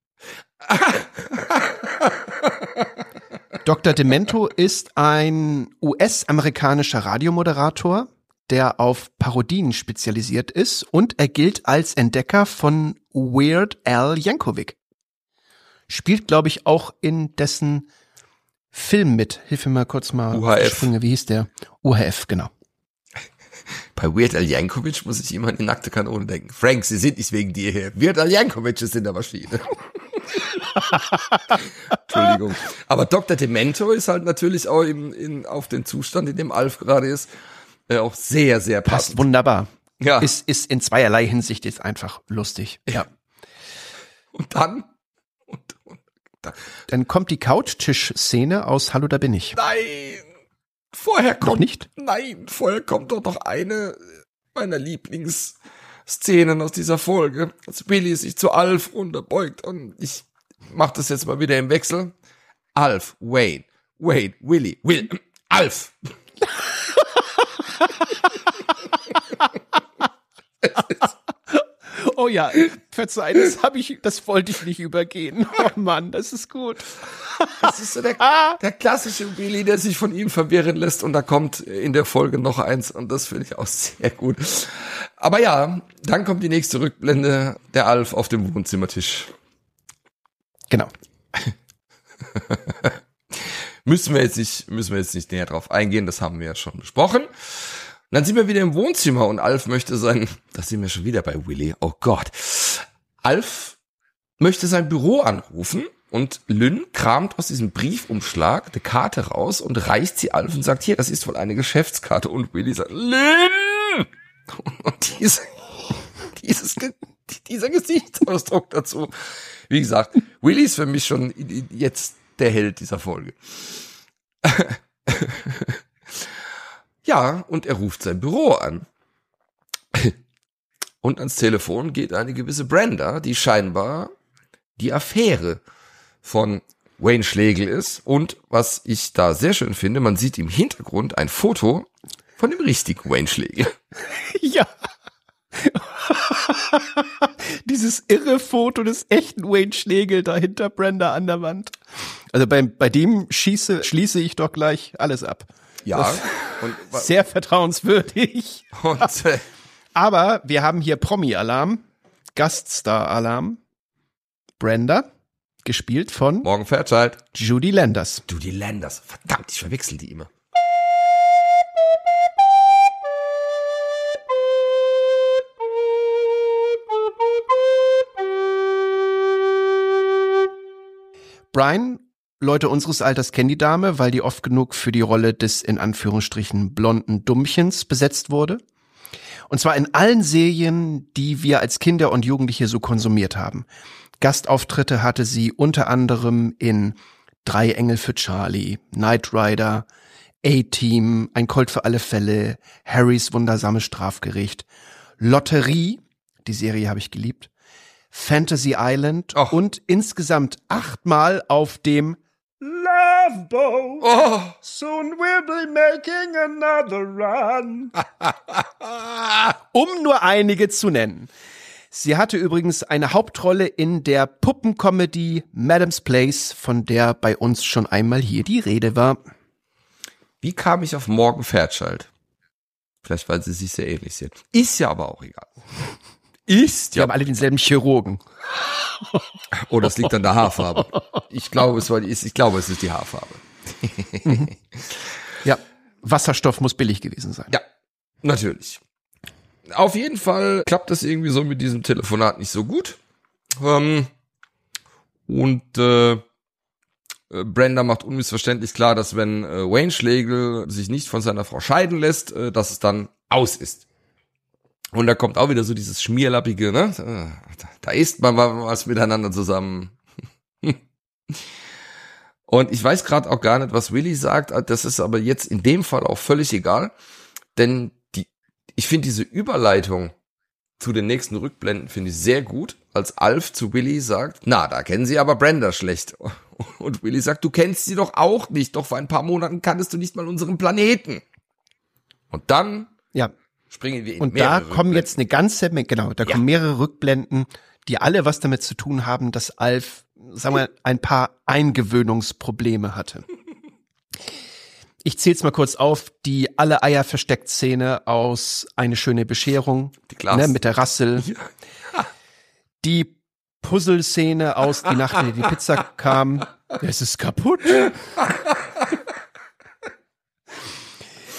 Doktor Demento ist ein U S-amerikanischer Radiomoderator, der auf Parodien spezialisiert ist, und er gilt als Entdecker von Weird Al Yankovic. Spielt, glaube ich, auch in dessen Film mit. Hilf mir mal kurz mal. U H F. Sprünge. Wie hieß der? U H F, genau. Bei Bei Weird Al Yankovic muss ich immer an die nackte Kanone denken. Frank, sie sind nicht wegen dir hier. Weird Al Yankovic ist in der Maschine. Entschuldigung. Aber Doktor Demento ist halt natürlich auch im, in, auf den Zustand, in dem Alf gerade ist, äh, auch sehr, sehr passend. Passt wunderbar. Ja. Ist, ist in zweierlei Hinsicht jetzt einfach lustig. Ja. Und dann? Und, und, dann. Dann kommt die Couchtisch-Szene aus Hallo, da bin ich. Nein! Vorher kommt. Noch nicht? Nein, vorher kommt doch noch eine meiner Lieblingsszenen aus dieser Folge. Als Willi sich zu Alf runterbeugt und ich mach das jetzt mal wieder im Wechsel. Alf, Wayne, Wayne, Willi, Will, Alf. Oh ja, verzeih, das habe ich, das wollte ich nicht übergehen. Oh Mann, das ist gut. Das ist so der, der klassische Willi, der sich von ihm verwirren lässt und da kommt in der Folge noch eins und das finde ich auch sehr gut. Aber ja, dann kommt die nächste Rückblende, der Alf auf dem Wohnzimmertisch. Genau. müssen wir jetzt nicht, müssen wir jetzt nicht näher drauf eingehen, das haben wir ja schon besprochen. Und dann sind wir wieder im Wohnzimmer und Alf möchte sein, da sind wir schon wieder bei Willi, oh Gott. Alf möchte sein Büro anrufen und Lynn kramt aus diesem Briefumschlag eine Karte raus und reicht sie Alf und sagt, hier, das ist wohl eine Geschäftskarte. Und Willi sagt, Lynn! Und diese, dieses, dieser Gesichtsausdruck dazu. Wie gesagt, Willi ist für mich schon jetzt der Held dieser Folge. Ja, und er ruft sein Büro an. Und ans Telefon geht eine gewisse Brenda, die scheinbar die Affäre von Wayne Schlegel ist. Und was ich da sehr schön finde, man sieht im Hintergrund ein Foto von dem richtigen Wayne Schlegel. Ja. Dieses irre Foto des echten Wayne Schlegel da hinter Brenda an der Wand. Also bei, bei dem schieße, schließe ich doch gleich alles ab. Ja. Und, sehr vertrauenswürdig. Und, äh, Aber wir haben hier Promi-Alarm, Gaststar-Alarm. Brenda, gespielt von Morgan Fairchild. Judy Landers. Judy Landers. Verdammt, ich verwechsel die immer. Brian, Leute unseres Alters kennen die Dame, weil die oft genug für die Rolle des in Anführungsstrichen blonden Dummchens besetzt wurde. Und zwar in allen Serien, die wir als Kinder und Jugendliche so konsumiert haben. Gastauftritte hatte sie unter anderem in Drei Engel für Charlie, Knight Rider, A-Team, Ein Colt für alle Fälle, Harrys wundersames Strafgericht, Lotterie, die Serie habe ich geliebt, Fantasy Island Och. und insgesamt achtmal auf dem Love Boat. Oh. Soon we'll be making another run. Um nur einige zu nennen. Sie hatte übrigens eine Hauptrolle in der Puppencomedy Madam's Place, von der bei uns schon einmal hier die Rede war. Wie kam ich auf Morgan Fairchild? Vielleicht, weil sie sich sehr ähnlich sind. Ist ja aber auch egal. Ist Die ja. haben alle denselben Chirurgen. Oh, das liegt an der Haarfarbe. Ich glaube, es war die, ich glaube, es ist die Haarfarbe. Ja, Wasserstoff muss billig gewesen sein. Ja, natürlich. Auf jeden Fall klappt das irgendwie so mit diesem Telefonat nicht so gut. Ähm, und äh, Brenda macht unmissverständlich klar, dass wenn äh, Wayne Schlegel sich nicht von seiner Frau scheiden lässt, äh, dass es dann aus ist. Und da kommt auch wieder so dieses Schmierlappige, ne? Da, da isst man was miteinander zusammen. Und ich weiß gerade auch gar nicht, was Willi sagt. Das ist aber jetzt in dem Fall auch völlig egal. Denn die, ich finde diese Überleitung zu den nächsten Rückblenden finde ich sehr gut, als Alf zu Willi sagt, na, da kennen Sie aber Brenda schlecht. Und Willi sagt, du kennst sie doch auch nicht. Doch vor ein paar Monaten kanntest du nicht mal unseren Planeten. Und dann Ja. springen wir in Und da mehrere kommen jetzt eine ganze Menge, genau, da Ja. kommen mehrere Rückblenden, die alle was damit zu tun haben, dass Alf, sagen wir, ein paar Eingewöhnungsprobleme hatte. Ich zähl's mal kurz auf, die alle Eier versteckt Szene aus Eine schöne Bescherung, Die Glas- ne, mit der Rassel. Die Puzzle-Szene aus Die Nacht, in der die Pizza kam. Es ist kaputt.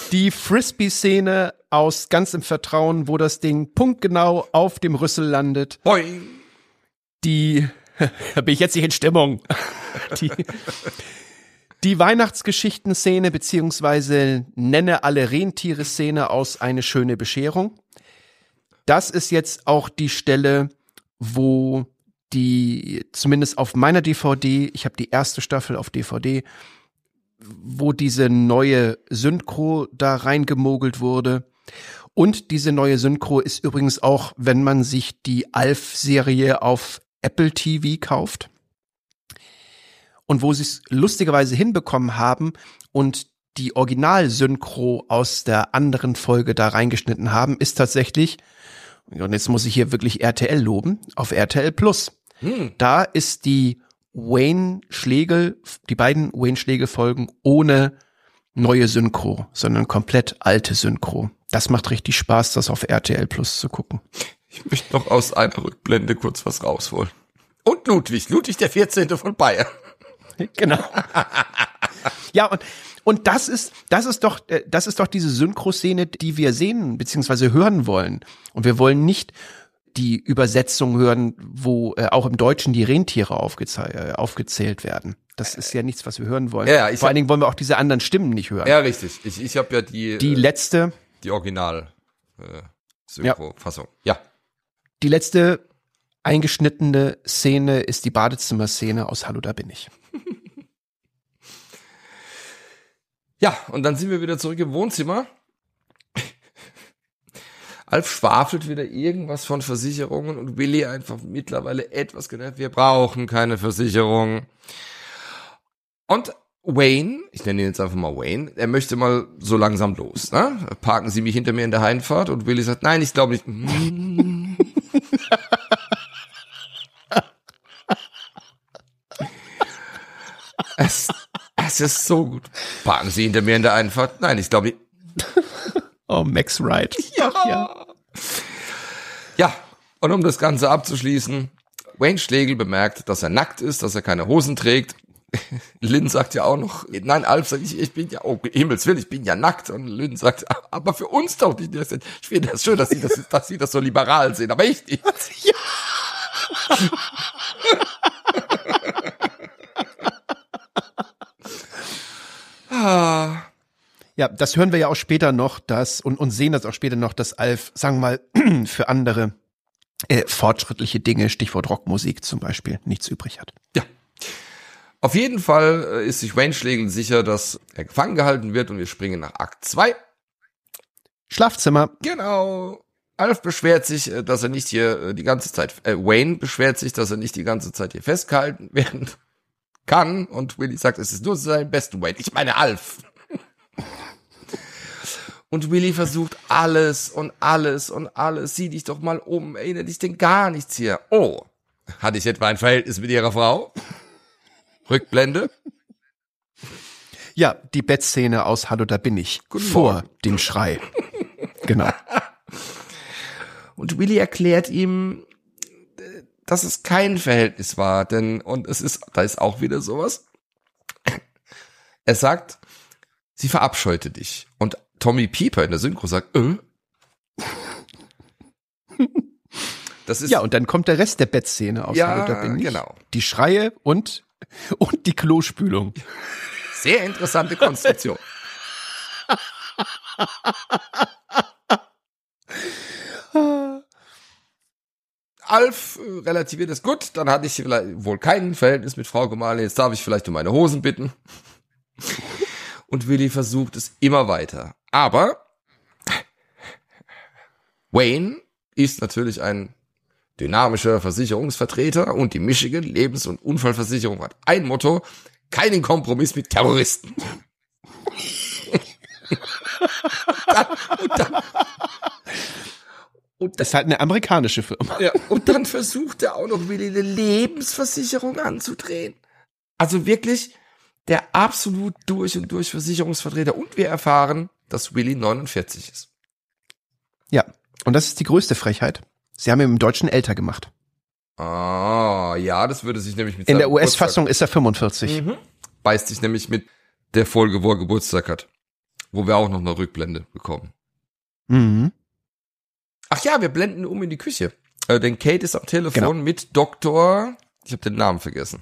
Die Frisbee-Szene aus Ganz im Vertrauen, wo das Ding punktgenau auf dem Rüssel landet. Boing. Die, da bin ich jetzt nicht in Stimmung. Die, die Weihnachtsgeschichten-Szene, beziehungsweise nenne alle Rentiere-Szene aus Eine schöne Bescherung. Das ist jetzt auch die Stelle, wo die, zumindest auf meiner D V D, ich habe die erste Staffel auf D V D, wo diese neue Synchro da reingemogelt wurde. Und diese neue Synchro ist übrigens auch, wenn man sich die Alf-Serie auf Apple T V kauft. Und wo sie es lustigerweise hinbekommen haben und die Original-Synchro aus der anderen Folge da reingeschnitten haben, ist tatsächlich, und jetzt muss ich hier wirklich R T L loben, auf R T L Plus. Hm. Da ist die Wayne Schlegel, die beiden Wayne Schlegel Folgen ohne neue Synchro, sondern komplett alte Synchro. Das macht richtig Spaß, das auf R T L Plus zu gucken. Ich möchte noch aus einer Rückblende kurz was rausholen. Und Ludwig, Ludwig der vierzehnte von Bayern. Genau. Ja, und und das ist das ist doch das ist doch diese Synchro-Szene, die wir sehen bzw. hören wollen. Und wir wollen nicht die Übersetzung hören, wo äh, auch im Deutschen die Rentiere aufgeze- äh, aufgezählt werden. Das ist ja nichts, was wir hören wollen. Ja, ja, ich Vor hab, allen Dingen wollen wir auch diese anderen Stimmen nicht hören. Ja, richtig. Ich, ich habe ja die die äh, letzte die Original äh, Synchro-Fassung. Ja. ja. Die letzte eingeschnittene Szene ist die Badezimmer-Szene aus Hallo, da bin ich. Ja, und dann sind wir wieder zurück im Wohnzimmer. Alf schwafelt wieder irgendwas von Versicherungen und Willi einfach mittlerweile etwas genervt. Wir brauchen keine Versicherung. Und Wayne, ich nenne ihn jetzt einfach mal Wayne, er möchte mal so langsam los. Ne? Parken Sie mich hinter mir in der Heimfahrt? Und Willi sagt, nein, ich glaube nicht. es, es ist so gut. Parken Sie hinter mir in der Einfahrt? Nein, ich glaube nicht. Oh, Max Wright. Ja. ja. Ja, und um das Ganze abzuschließen, Wayne Schlegel bemerkt, dass er nackt ist, dass er keine Hosen trägt. Lynn sagt ja auch noch, nein, Alf sagt, ich, ich bin ja, oh Himmels Willen, ich bin ja nackt. Und Lynn sagt, aber für uns doch nicht. Ich finde das schön, dass sie das, dass sie das so liberal sehen, aber ich nicht. Ja. ah. Ja, das hören wir ja auch später noch, dass und, und sehen das auch später noch, dass Alf, sagen wir mal, für andere äh, fortschrittliche Dinge, Stichwort Rockmusik zum Beispiel, nichts übrig hat. Ja. Auf jeden Fall ist sich Wayne Schlegel sicher, dass er gefangen gehalten wird und wir springen nach Akt zwei. Schlafzimmer. Genau. Alf beschwert sich, dass er nicht hier die ganze Zeit, äh, Wayne beschwert sich, dass er nicht die ganze Zeit hier festgehalten werden kann und Willi sagt, es ist nur sein besten Wayne. Ich meine Alf. Und Willi versucht alles und alles und alles. Sieh dich doch mal um, erinnere dich denn gar nichts hier. Oh, hatte ich etwa ein Verhältnis mit ihrer Frau? Rückblende. Ja, die Bettszene aus Hallo, da bin ich. Guten vor Morgen. Dem Schrei. Genau. Und Willi erklärt ihm, dass es kein Verhältnis war, denn, und es ist, da ist auch wieder sowas. Er sagt, sie verabscheute dich. Und Tommy Pieper in der Synchro sagt, äh? Das ist ja, und dann kommt der Rest der Bettszene aus ja, Hallo, da bin ich. Genau. Die Schreie und, und die Klospülung. Sehr interessante Konstruktion. Alf äh, relativiert es gut, dann hatte ich vielleicht wohl kein Verhältnis mit Frau Gemahlin, jetzt darf ich vielleicht um meine Hosen bitten. Und Willi versucht es immer weiter. Aber Wayne ist natürlich ein dynamischer Versicherungsvertreter und die Michigan Lebens- und Unfallversicherung hat ein Motto: keinen Kompromiss mit Terroristen. dann, und dann, und das ist halt eine amerikanische Firma. Ja, und dann versucht er auch noch Willi eine Lebensversicherung anzudrehen. Also wirklich der absolut durch und durch Versicherungsvertreter. Und wir erfahren, dass Willi neunundvierzig ist. Ja, und das ist die größte Frechheit. Sie haben ihn im Deutschen älter gemacht. Ah, ja, das würde sich nämlich mit In der U S-Fassung ist er fünfundvierzig. Mhm. Beißt sich nämlich mit der Folge, wo er Geburtstag hat. wo wir auch noch eine Rückblende bekommen. Mhm. Ach ja, wir blenden um in die Küche. Äh, denn Kate ist am Telefon Genau. mit Doktor, ich habe den Namen vergessen.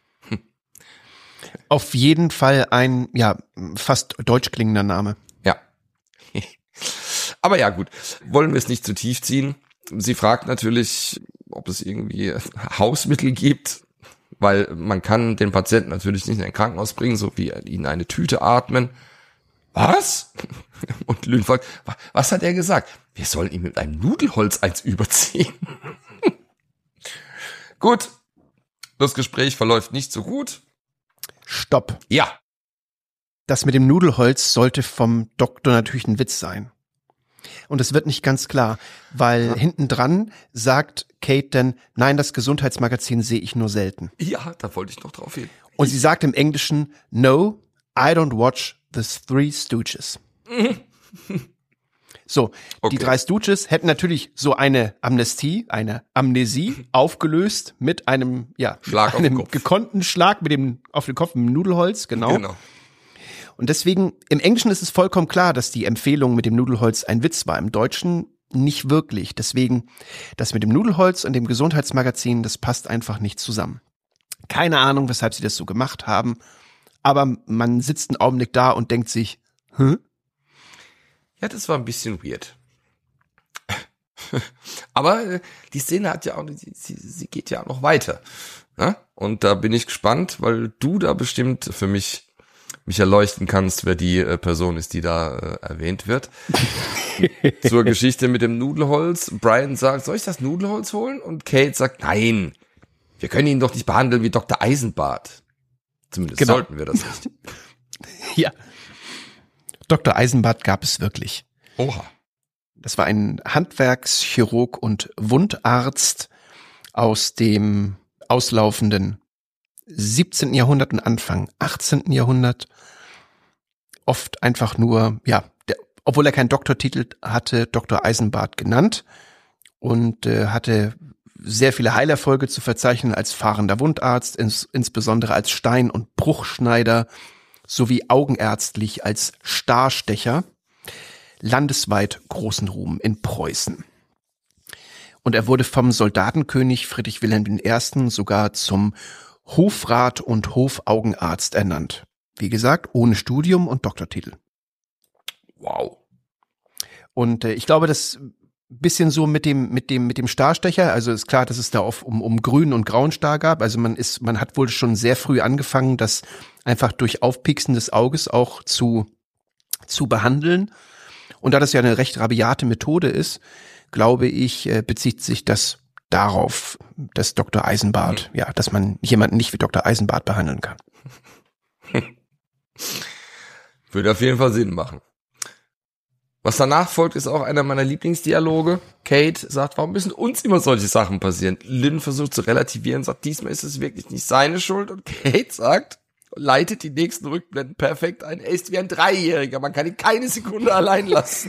Auf jeden Fall ein, ja, fast deutsch klingender Name. Ja. Aber ja, gut. Wollen wir es nicht zu tief ziehen. Sie fragt natürlich, ob es irgendwie Hausmittel gibt, weil man kann den Patienten natürlich nicht in ein Krankenhaus bringen, so wie ihnen eine Tüte atmen. Was? Und Lynn fragt, was hat er gesagt? Wir sollen ihm mit einem Nudelholz eins überziehen. Gut. Das Gespräch verläuft nicht so gut. Stopp. Ja. Das mit dem Nudelholz sollte vom Doktor natürlich ein Witz sein. Und es wird nicht ganz klar, weil ja. hinten dran sagt Kate dann, nein, das Gesundheitsmagazin sehe ich nur selten. Ja, da wollte ich noch drauf hin. Und sie sagt im Englischen, no, I don't watch the Three Stooges. So, Okay. die drei Stooges hätten natürlich so eine Amnestie, eine Amnesie aufgelöst mit einem, ja, Schlag auf den einem Kopf. gekonnten Schlag mit dem, auf den Kopf mit dem Nudelholz, genau. Genau. Und deswegen, im Englischen ist es vollkommen klar, dass die Empfehlung mit dem Nudelholz ein Witz war. Im Deutschen nicht wirklich. Deswegen, das mit dem Nudelholz und dem Gesundheitsmagazin, das passt einfach nicht zusammen. Keine Ahnung, weshalb sie das so gemacht haben. Aber man sitzt einen Augenblick da und denkt sich, hm? Ja, das war ein bisschen weird. Aber äh, die Szene hat ja auch, sie, sie, sie geht ja auch noch weiter. Ne? Und da bin ich gespannt, weil du da bestimmt für mich mich erleuchten kannst, wer die äh, Person ist, die da äh, erwähnt wird. Zur Geschichte mit dem Nudelholz. Brian sagt, soll ich das Nudelholz holen? Und Kate sagt, nein, wir können ihn doch nicht behandeln wie Doktor Eisenbart. Zumindest Genau. sollten wir das nicht. Ja. Doktor Eisenbart gab es wirklich. Oha. Das war ein Handwerkschirurg und Wundarzt aus dem auslaufenden siebzehnten. Jahrhundert und Anfang achtzehnten. Jahrhundert. Oft einfach nur, ja, der, obwohl er keinen Doktortitel hatte, Doktor Eisenbart genannt und äh, hatte sehr viele Heilerfolge zu verzeichnen als fahrender Wundarzt, ins, insbesondere als Stein- und Bruchschneider sowie augenärztlich als Starstecher. Landesweit großen Ruhm in Preußen. Und er wurde vom Soldatenkönig Friedrich Wilhelm der Erste. sogar zum Hofrat und Hofaugenarzt ernannt. Wie gesagt, ohne Studium und Doktortitel. Wow. Und äh, ich glaube, das bisschen so mit dem mit dem mit dem Starstecher, also ist klar, dass es da auf, um um grünen und grauen Star gab. Also man ist man hat wohl schon sehr früh angefangen, das einfach durch Aufpieksen des Auges auch zu zu behandeln. Und da das ja eine recht rabiate Methode ist, glaube ich, äh, bezieht sich das darauf, dass Doktor Eisenbart, mhm. ja, dass man jemanden nicht wie Doktor Eisenbart behandeln kann. Würde auf jeden Fall Sinn machen. Was danach folgt, ist auch einer meiner Lieblingsdialoge. Kate sagt, warum müssen uns immer solche Sachen passieren? Lynn versucht zu relativieren, sagt, diesmal ist es wirklich nicht seine Schuld. Und Kate sagt, leitet die nächsten Rückblenden perfekt ein. Er ist wie ein Dreijähriger, man kann ihn keine Sekunde allein lassen.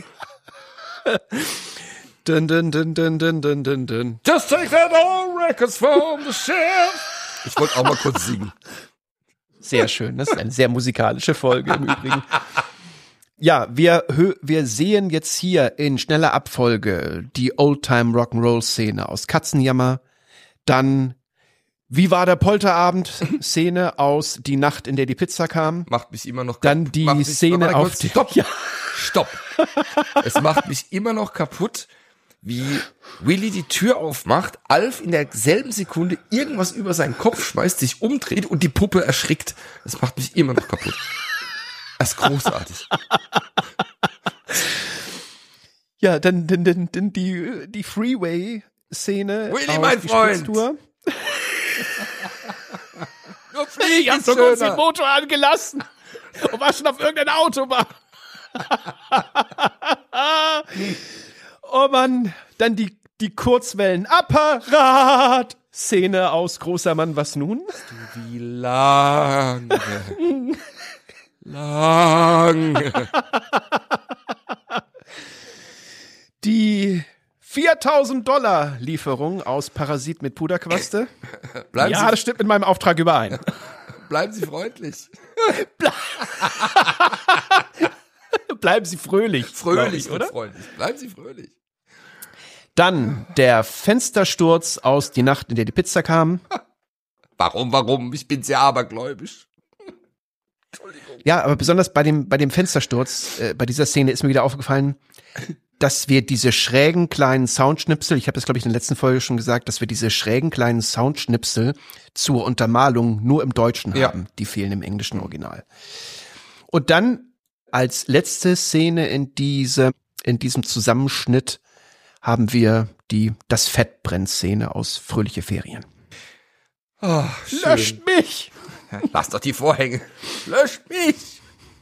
Dun, dun, dun, dun, dun, dun, dun, dun. Just take that old records from the shelf. Ich wollte auch mal kurz singen. Sehr schön, das ist eine sehr musikalische Folge im Übrigen. Ja, wir, hö- wir sehen jetzt hier in schneller Abfolge die Oldtime-Rock'n'Roll-Szene aus Katzenjammer, dann Wie war der Polterabend-Szene aus Die Nacht, in der die Pizza kam, Macht mich immer noch dann kaputt. die Macht mich- Szene warte mal auf kurz. die... Stopp, Ja. stopp. Es macht mich immer noch kaputt, wie Willy die Tür aufmacht, Alf in derselben Sekunde irgendwas über seinen Kopf schmeißt, sich umdreht und die Puppe erschrickt. Das macht mich immer noch kaputt. Das ist großartig. Ja, dann, dann, dann, dann die, die Freeway-Szene Willy, aus mein die Freund. Spritztour. Nur fliegen Ich hab ist so kurz den schöner. Motor angelassen und war schon auf irgendeiner Autobahn. Oh Mann, dann die, die Kurzwellen-Apparat-Szene aus Großer Mann, was nun? Wie lange, lange. Die viertausend Dollar Lieferung aus Parasit mit Puderquaste. Bleiben, Ja, Sie, das stimmt mit meinem Auftrag überein. bleiben Sie freundlich. bleiben Sie fröhlich. Fröhlich, ich, oder? freundlich. Bleiben Sie fröhlich. Dann der Fenstersturz aus Die Nacht, in der die Pizza kam. Warum, warum? Ich bin sehr abergläubisch. Entschuldigung. Ja, aber besonders bei dem, bei dem Fenstersturz, äh, bei dieser Szene ist mir wieder aufgefallen, dass wir diese schrägen kleinen Soundschnipsel, ich habe das glaube ich in der letzten Folge schon gesagt, dass wir diese schrägen kleinen Soundschnipsel zur Untermalung nur im Deutschen Ja. haben. Die fehlen im englischen Original. Und dann als letzte Szene in diese, in diesem Zusammenschnitt haben wir die, das Fettbrenn-Szene aus Fröhliche Ferien. Oh, schön. Löscht mich! Lass doch die Vorhänge. Löscht mich!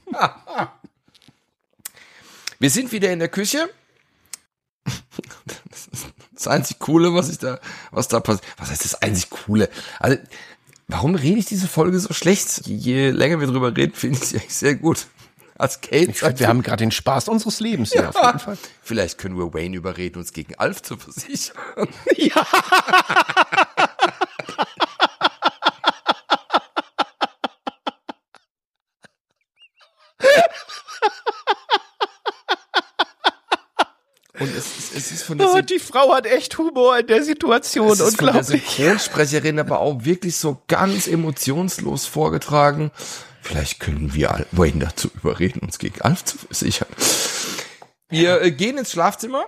Wir sind wieder in der Küche. Das ist das einzig Coole, was ich da, was da passiert. Was heißt das einzig Coole? Also, warum rede ich diese Folge so schlecht? Je länger wir drüber reden, finde ich sie eigentlich sehr gut. Als Kate. Ich find, wir haben gerade den Spaß unseres Lebens hier, ja, auf jeden Fall. Vielleicht können wir Wayne überreden, uns gegen Alf zu versichern. Ja. Und es ist, es ist von der Oh, Syn- die Frau hat echt Humor in der Situation, es ist von der unglaublich. Synchronsprecherin aber auch wirklich so ganz emotionslos vorgetragen. Vielleicht können wir Al- Wayne dazu überreden, uns gegen Alf zu versichern. Wir äh, gehen ins Schlafzimmer.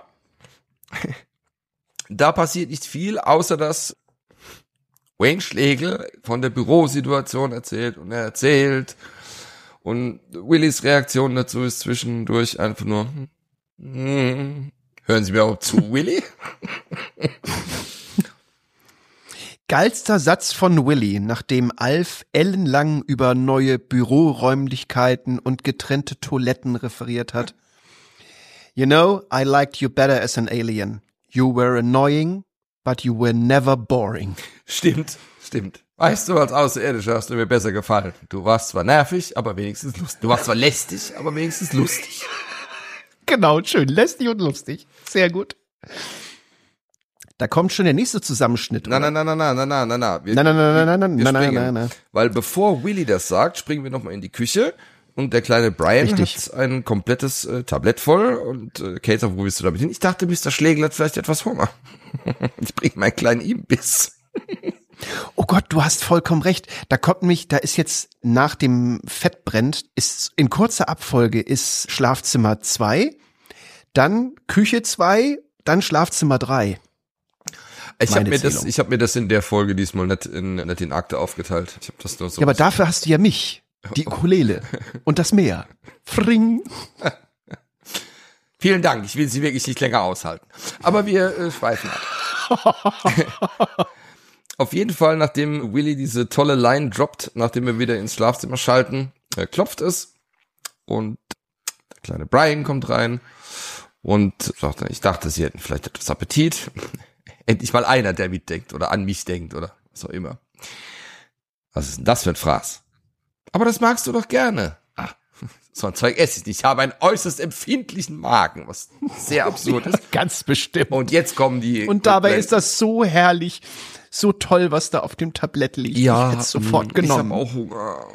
Da passiert nicht viel, außer dass Wayne Schlegel von der Bürosituation erzählt und er erzählt. Und Willys Reaktion dazu ist zwischendurch einfach nur, hm, hören Sie mir auch zu, Willy? Geilster Satz von Willy, nachdem Alf ellenlang über neue Büroräumlichkeiten und getrennte Toiletten referiert hat. You know, I liked you better as an alien. You were annoying, but you were never boring. Stimmt, stimmt. Weißt du, als Außerirdischer hast du mir besser gefallen. Du warst zwar nervig, aber wenigstens lustig. Du warst zwar lästig, aber wenigstens lustig. Genau, schön, lästig und lustig. Sehr gut. Da kommt schon der nächste Zusammenschnitt. Na, oder? na, na, na, na, na, na, na. Wir, Nein, nein, nein, nein, nein, wir nein, nein, springen. nein, nein. Weil bevor Willy das sagt, springen wir nochmal in die Küche und der kleine Brian Richtig. hat ein komplettes äh, Tablett voll und äh, Kate sagt, wo willst du damit hin? Ich dachte, Mister Schlegel hat vielleicht etwas Hunger. Ich bringe meinen kleinen Imbiss. Oh Gott, du hast vollkommen recht. Da kommt mich, da ist jetzt nach dem Fettbrennt, ist in kurzer Abfolge ist Schlafzimmer zwei, dann Küche zwei, dann Schlafzimmer drei. Ich habe Meine mir das, Zählung. ich habe mir das in der Folge diesmal nicht in, nicht in Akte aufgeteilt. Ich habe das nur so. Ja, aber dafür hast du ja mich, die Ukulele und das Meer. Fring. Vielen Dank. Ich will Sie wirklich nicht länger aushalten. Aber wir äh, schweifen ab. Auf jeden Fall, nachdem Willy diese tolle Line droppt, nachdem wir wieder ins Schlafzimmer schalten, äh, klopft es und der kleine Brian kommt rein und sagt, ich dachte, Sie hätten vielleicht etwas Appetit. Endlich mal einer, der mitdenkt oder an mich denkt oder was auch immer. Was ist denn das für ein Fraß? Aber das magst du doch gerne. Ach, so ein Zeug esse ich nicht. Ich habe einen äußerst empfindlichen Magen, was sehr absurd ist. Ganz bestimmt. Und jetzt kommen die... Und dabei ist das so herrlich, so toll, was da auf dem Tablett liegt. ja, ich hätte es sofort mh, genommen. Ich habe auch Hunger.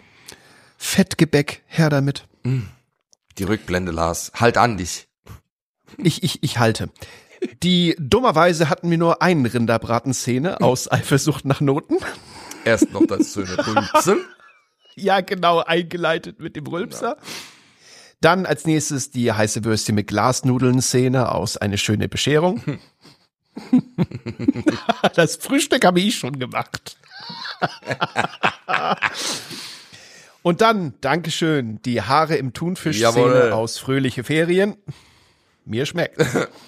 Fettgebäck, her damit. Die Rückblende, Lars. Halt an dich. Ich, ich, ich halte. Die, dummerweise hatten wir nur einen Rinderbratenszene aus Eifersucht nach Noten. Erst noch das schöne Rülpsen. Ja, genau, eingeleitet mit dem Rülpser. Dann als nächstes die heiße Würstchen mit Glasnudeln-Szene aus Eine schöne Bescherung. Das Frühstück habe ich schon gemacht. Und dann, Dankeschön, die Haare im Thunfisch-Szene Jawohl. aus Fröhliche Ferien. Mir schmeckt.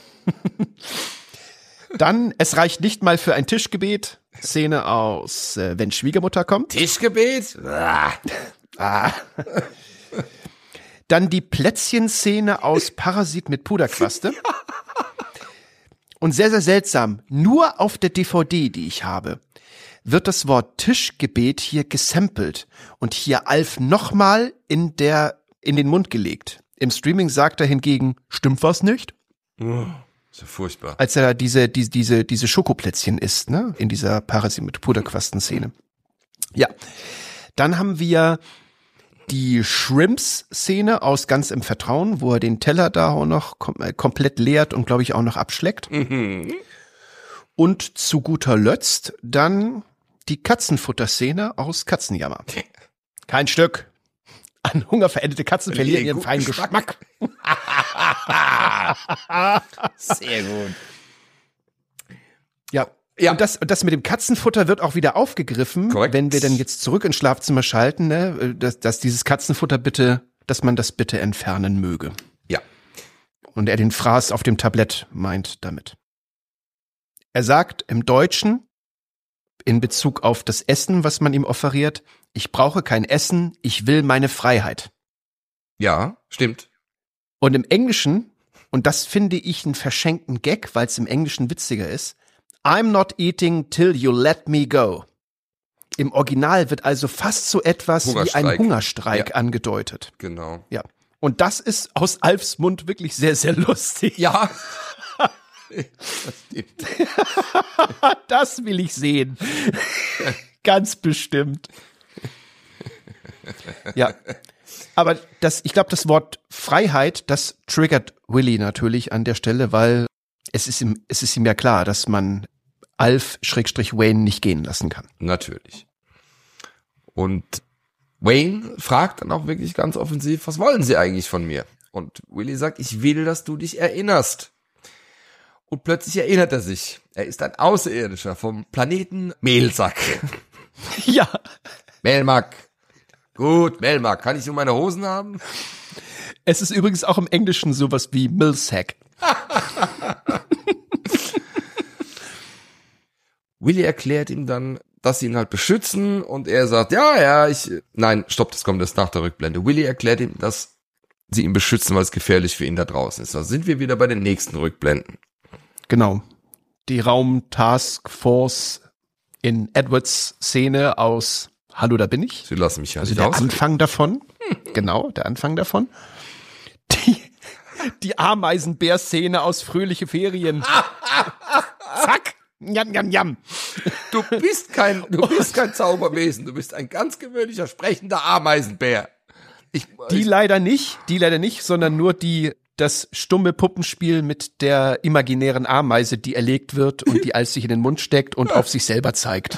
Dann, es reicht nicht mal für ein Tischgebet. Szene aus äh, Wenn Schwiegermutter kommt. Tischgebet? Ah. Ah. Dann die Plätzchen-Szene aus Parasit mit Puderquaste. Und sehr, sehr seltsam, nur auf der D V D, die ich habe, wird das Wort Tischgebet hier gesampelt und hier Alf nochmal in der, in den Mund gelegt. Im Streaming sagt er hingegen, stimmt was nicht? Ist ja furchtbar. Als er da diese, diese, diese, diese Schokoplätzchen isst, ne? In dieser Parasit mit Puderquasten-Szene. Ja. Dann haben wir die Shrimps-Szene aus Ganz im Vertrauen, wo er den Teller da auch noch kom- äh, komplett leert und, glaube ich, auch noch abschleckt. Mhm. Und zu guter Letzt dann die Katzenfutter-Szene aus Katzenjammer. Kein Stück. An Hunger verendete Katzen verlieren Nee, ihren guten feinen Geschmack. Geschmack. Sehr gut. Ja. Ja. Und das, und das mit dem Katzenfutter wird auch wieder aufgegriffen, Korrekt. wenn wir dann jetzt zurück ins Schlafzimmer schalten, ne, dass, dass dieses Katzenfutter bitte, dass man das bitte entfernen möge. Ja. Und er den Fraß auf dem Tablett meint damit. Er sagt im Deutschen, in Bezug auf das Essen, was man ihm offeriert, ich brauche kein Essen, ich will meine Freiheit. Ja, stimmt. Und im Englischen, und das finde ich einen verschenkten Gag, weil es im Englischen witziger ist, I'm not eating till you let me go. Im Original wird also fast so etwas wie ein Hungerstreik. Hungerstreik Ja. angedeutet. Genau. Ja. Und das ist aus Alfs Mund wirklich sehr, sehr lustig. Ja. Das stimmt. Das will ich sehen. Ganz bestimmt. Ja. Aber das, ich glaube, das Wort Freiheit, das triggert Willy natürlich an der Stelle, weil es ist ihm, es ist ihm ja klar, dass man Alf-Wayne nicht gehen lassen kann. Natürlich. Und Wayne fragt dann auch wirklich ganz offensiv, was wollen Sie eigentlich von mir? Und Willy sagt, ich will, dass du dich erinnerst. Und plötzlich erinnert er sich. Er ist ein Außerirdischer vom Planeten Mehlsack. Ja. Melmac. Gut, Melmac. Kann ich nur meine Hosen haben? Es ist übrigens auch im Englischen sowas wie Millsack. Willy erklärt ihm dann, dass sie ihn halt beschützen und er sagt, ja, ja, ich, nein, stopp, das kommt erst nach der Rückblende. Willy erklärt ihm, dass sie ihn beschützen, weil es gefährlich für ihn da draußen ist. Da sind wir wieder bei den nächsten Rückblenden. Genau. Die Raum-Task-Force in Edwards Szene aus Hallo, da bin ich. Sie lassen mich ja Also nicht der aus. Anfang davon. Genau, der Anfang davon. Die, die Ameisenbär-Szene aus Fröhliche Ferien. Zack. Jam, jam, jam. Du bist kein, du bist kein Zauberwesen. Du bist ein ganz gewöhnlicher, sprechender Ameisenbär. Ich, Die ich, leider nicht, die leider nicht, sondern nur die, das stumme Puppenspiel mit der imaginären Ameise, die erlegt wird und die als sich in den Mund steckt und auf sich selber zeigt.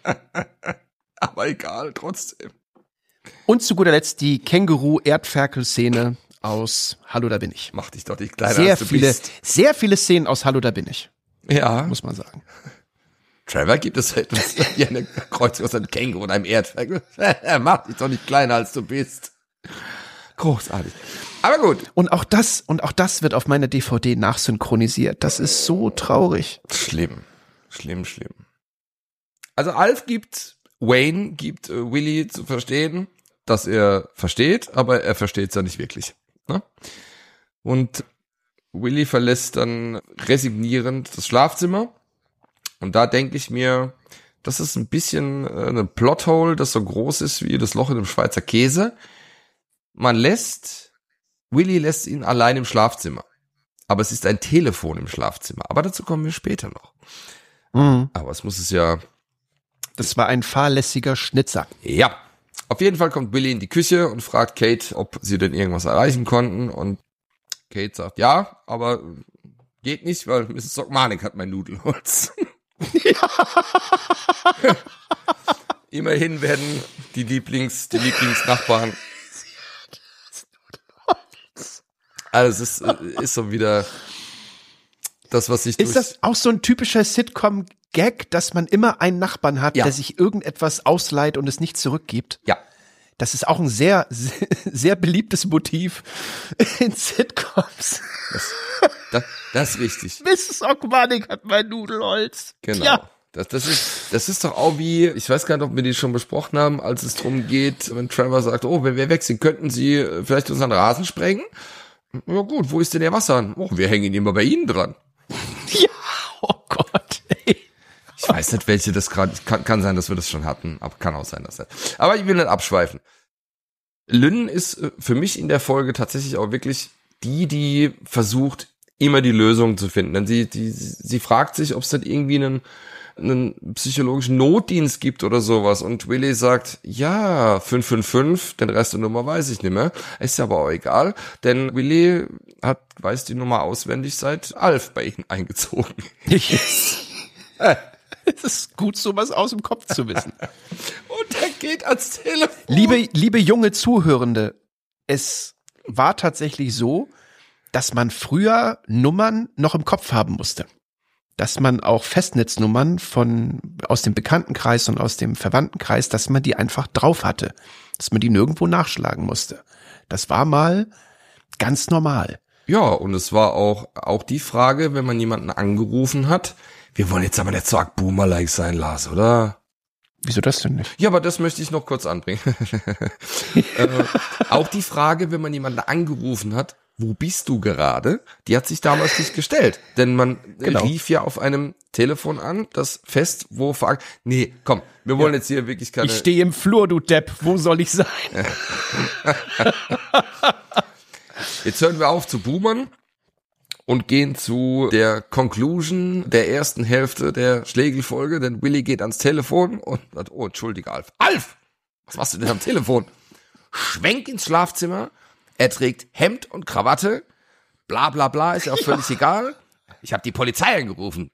aber egal, trotzdem. Und zu guter Letzt die Känguru-Erdferkel-Szene aus Hallo, da bin ich. Mach dich doch nicht kleiner, Sehr als du viele, bist. sehr viele Szenen aus Hallo, da bin ich, Ja. muss man sagen. Trevor gibt es halt uns hier eine Kreuzung aus einem Känguru und einem Erdferkel. Mach dich doch nicht kleiner, als du bist. Großartig. Aber gut. Und auch das, und auch das wird auf meiner D V D nachsynchronisiert. Das ist so traurig. Schlimm. Schlimm, schlimm. Also Alf gibt, Wayne gibt äh, Willy zu verstehen, dass er versteht, aber er versteht es ja nicht wirklich. Ne? Und Willy verlässt dann resignierend das Schlafzimmer. Und da denke ich mir, das ist ein bisschen äh, eine Plothole, das so groß ist wie das Loch in dem Schweizer Käse. Man lässt, Willy lässt ihn allein im Schlafzimmer. Aber es ist ein Telefon im Schlafzimmer. Aber dazu kommen wir später noch. Mhm. Aber es muss es ja, Das war ein fahrlässiger Schnitzer. ja. Auf jeden Fall kommt Willy in die Küche und fragt Kate, ob sie denn irgendwas erreichen konnten. Und Kate sagt, ja, aber geht nicht, weil Misses Sokmanik hat mein Nudelholz. Immerhin werden die Lieblings, die Lieblingsnachbarn. Also es ist, ist so wieder das, was sich durch... Ist das auch so ein typischer Sitcom-Gag, dass man immer einen Nachbarn hat, Ja. der sich irgendetwas ausleiht und es nicht zurückgibt? Ja. Das ist auch ein sehr, sehr, sehr beliebtes Motiv in Sitcoms. Das, das, das ist richtig. Misses Ogmanik hat mein Nudelholz. Genau. Ja. Das, das ist, das ist doch auch wie, ich weiß gar nicht, ob wir die schon besprochen haben, als es darum geht, wenn Trevor sagt, oh, wenn wir wechseln, könnten Sie vielleicht unseren Rasen sprengen? Ja gut, wo ist denn Ihr Wasser? Oh, wir hängen immer bei Ihnen dran. Ja, oh Gott, ey. Ich weiß nicht, welche das gerade, kann, kann sein, dass wir das schon hatten, aber kann auch sein, dass nicht. Aber ich will nicht abschweifen. Lynn ist für mich in der Folge tatsächlich auch wirklich die, die versucht, immer die Lösung zu finden. Denn sie, die, sie fragt sich, ob es nicht irgendwie einen, einen psychologischen Notdienst gibt oder sowas und Willi sagt, ja, fünf fünf fünf, den Rest der Nummer weiß ich nicht mehr. Ist ja aber auch egal, denn Willi hat, weiß die Nummer auswendig, seit Alf bei ihm eingezogen. Es ist gut, sowas aus dem Kopf zu wissen. Und er geht ans Telefon. Liebe, liebe junge Zuhörende, es war tatsächlich so, dass man früher Nummern noch im Kopf haben musste. Dass man auch Festnetznummern von aus dem Bekanntenkreis und aus dem Verwandtenkreis, dass man die einfach drauf hatte. Dass man die nirgendwo nachschlagen musste. Das war mal ganz normal. Ja, und es war auch, auch die Frage, wenn man jemanden angerufen hat, wir wollen jetzt aber nicht so arg Boomer-like sein, Lars, oder? Wieso das denn nicht? Ja, aber das möchte ich noch kurz anbringen. äh, auch die Frage, wenn man jemanden angerufen hat, wo bist du gerade? Die hat sich damals nicht gestellt. Denn man Genau. rief ja auf einem Telefon an, das fest, wo fragt, nee, komm, wir wollen Ja. jetzt hier wirklich keine... Ich stehe im Flur, du Depp. Wo soll ich sein? Jetzt hören wir auf zu boomern und gehen zu der Conclusion der ersten Hälfte der Schlegel-Folge, denn Willi geht ans Telefon und sagt, oh, entschuldige, Alf. Alf! Was machst du denn am Telefon? Schwenk ins Schlafzimmer, er trägt Hemd und Krawatte, bla bla bla, ist ja auch völlig egal. Ich habe die Polizei angerufen.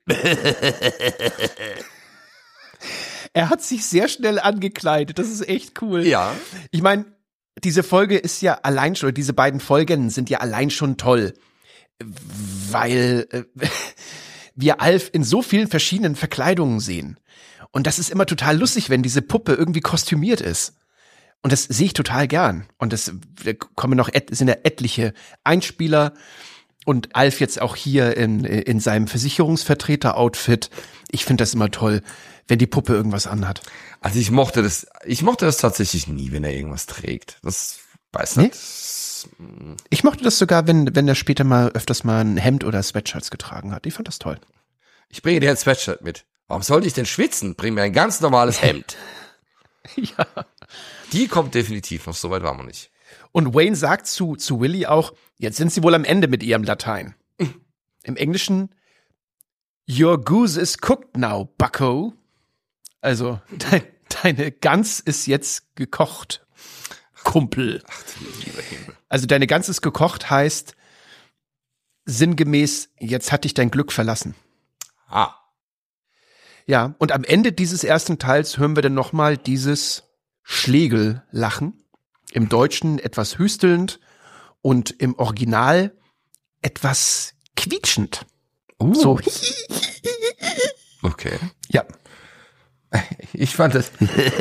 Er hat sich sehr schnell angekleidet. Das ist echt cool. Ja. Ich meine, diese Folge ist ja allein schon, oder diese beiden Folgen sind ja allein schon toll. Weil äh, wir Alf in so vielen verschiedenen Verkleidungen sehen. Und das ist immer total lustig, wenn diese Puppe irgendwie kostümiert ist. Und das sehe ich total gern. Und das da kommen noch et, sind ja etliche Einspieler. Und Alf jetzt auch hier in, in seinem Versicherungsvertreter-Outfit. Ich finde das immer toll, wenn die Puppe irgendwas anhat. Also ich mochte das, ich mochte das tatsächlich nie, wenn er irgendwas trägt. Das weiß Nee? nicht. Ich mochte das sogar, wenn, wenn er später mal öfters mal ein Hemd oder Sweatshirts getragen hat. Ich fand das toll. Ich bringe dir ein Sweatshirt mit. Warum sollte ich denn schwitzen? Bring mir ein ganz normales Hemd. Ja. Die kommt definitiv noch, so weit waren wir nicht. Und Wayne sagt zu, zu Willi auch, jetzt sind sie wohl am Ende mit ihrem Latein. Im Englischen, your goose is cooked now, bucko. Also, dein, deine Gans ist jetzt gekocht, Kumpel. Ach, lieber Himmel. Also deine Gans ist gekocht heißt sinngemäß, jetzt hat dich dein Glück verlassen. Ah. Ja, und am Ende dieses ersten Teils hören wir dann nochmal dieses Schlegel-Lachen. Im Deutschen etwas hüstelnd und im Original etwas quietschend. Uh. So, Okay. ja. Ich fand das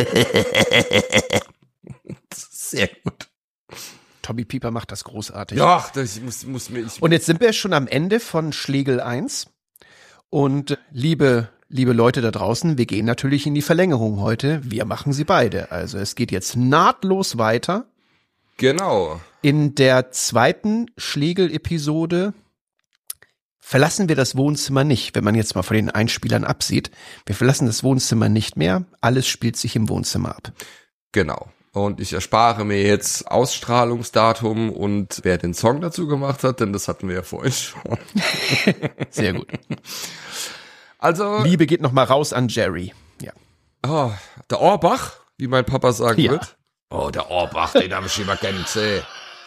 sehr gut. Tommy Pieper macht das großartig. Ja, das, ich muss, muss mir, ich, Und jetzt sind wir schon am Ende von Schlegel eins. Und liebe, liebe Leute da draußen, wir gehen natürlich in die Verlängerung heute. Wir machen sie beide. Also es geht jetzt nahtlos weiter. genau. In der zweiten Schlegel-Episode verlassen wir das Wohnzimmer nicht, wenn man jetzt mal von den Einspielern absieht. Wir verlassen das Wohnzimmer nicht mehr. Alles spielt sich im Wohnzimmer ab. Genau. Und ich erspare mir jetzt Ausstrahlungsdatum und wer den Song dazu gemacht hat, denn das hatten wir ja vorhin schon. Sehr gut. Also, Liebe geht noch mal raus an Jerry. Ja. oh, der Orbach, wie mein Papa sagen Ja. wird. Oh, der Orbach, den habe ich immer kennen sehen.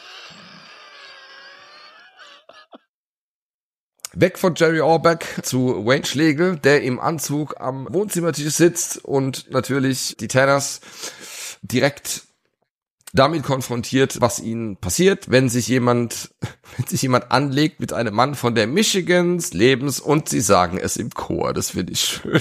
Weg von Jerry Orbach zu Wayne Schlegel, der im Anzug am Wohnzimmertisch sitzt und natürlich die Tanners direkt damit konfrontiert, was ihnen passiert, wenn sich jemand, wenn sich jemand anlegt mit einem Mann von der Michigans Lebens und sie sagen es im Chor. Das finde ich schön.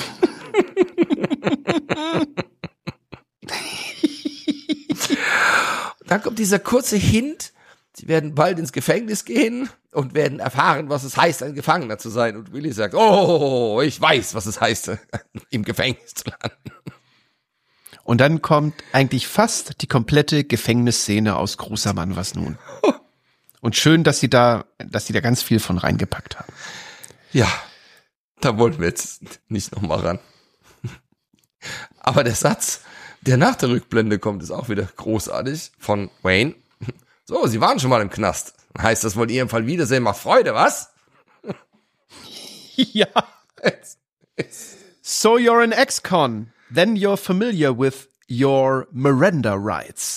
Dann kommt dieser kurze Hint, sie werden bald ins Gefängnis gehen und werden erfahren, was es heißt, ein Gefangener zu sein. Und Willi sagt, oh, ich weiß, was es heißt, im Gefängnis zu landen. Und dann kommt eigentlich fast die komplette Gefängnisszene aus Großer Mann, was nun. Und schön, dass sie da, dass sie da ganz viel von reingepackt haben. Ja, da wollten wir jetzt nicht nochmal ran. Aber der Satz, der nach der Rückblende kommt, ist auch wieder großartig von Wayne. So, Sie waren schon mal im Knast. Heißt das wohl in Ihrem Fall Wiedersehen macht Freude, was? Ja. So you're an ex-con. Then you're familiar with your Miranda rights.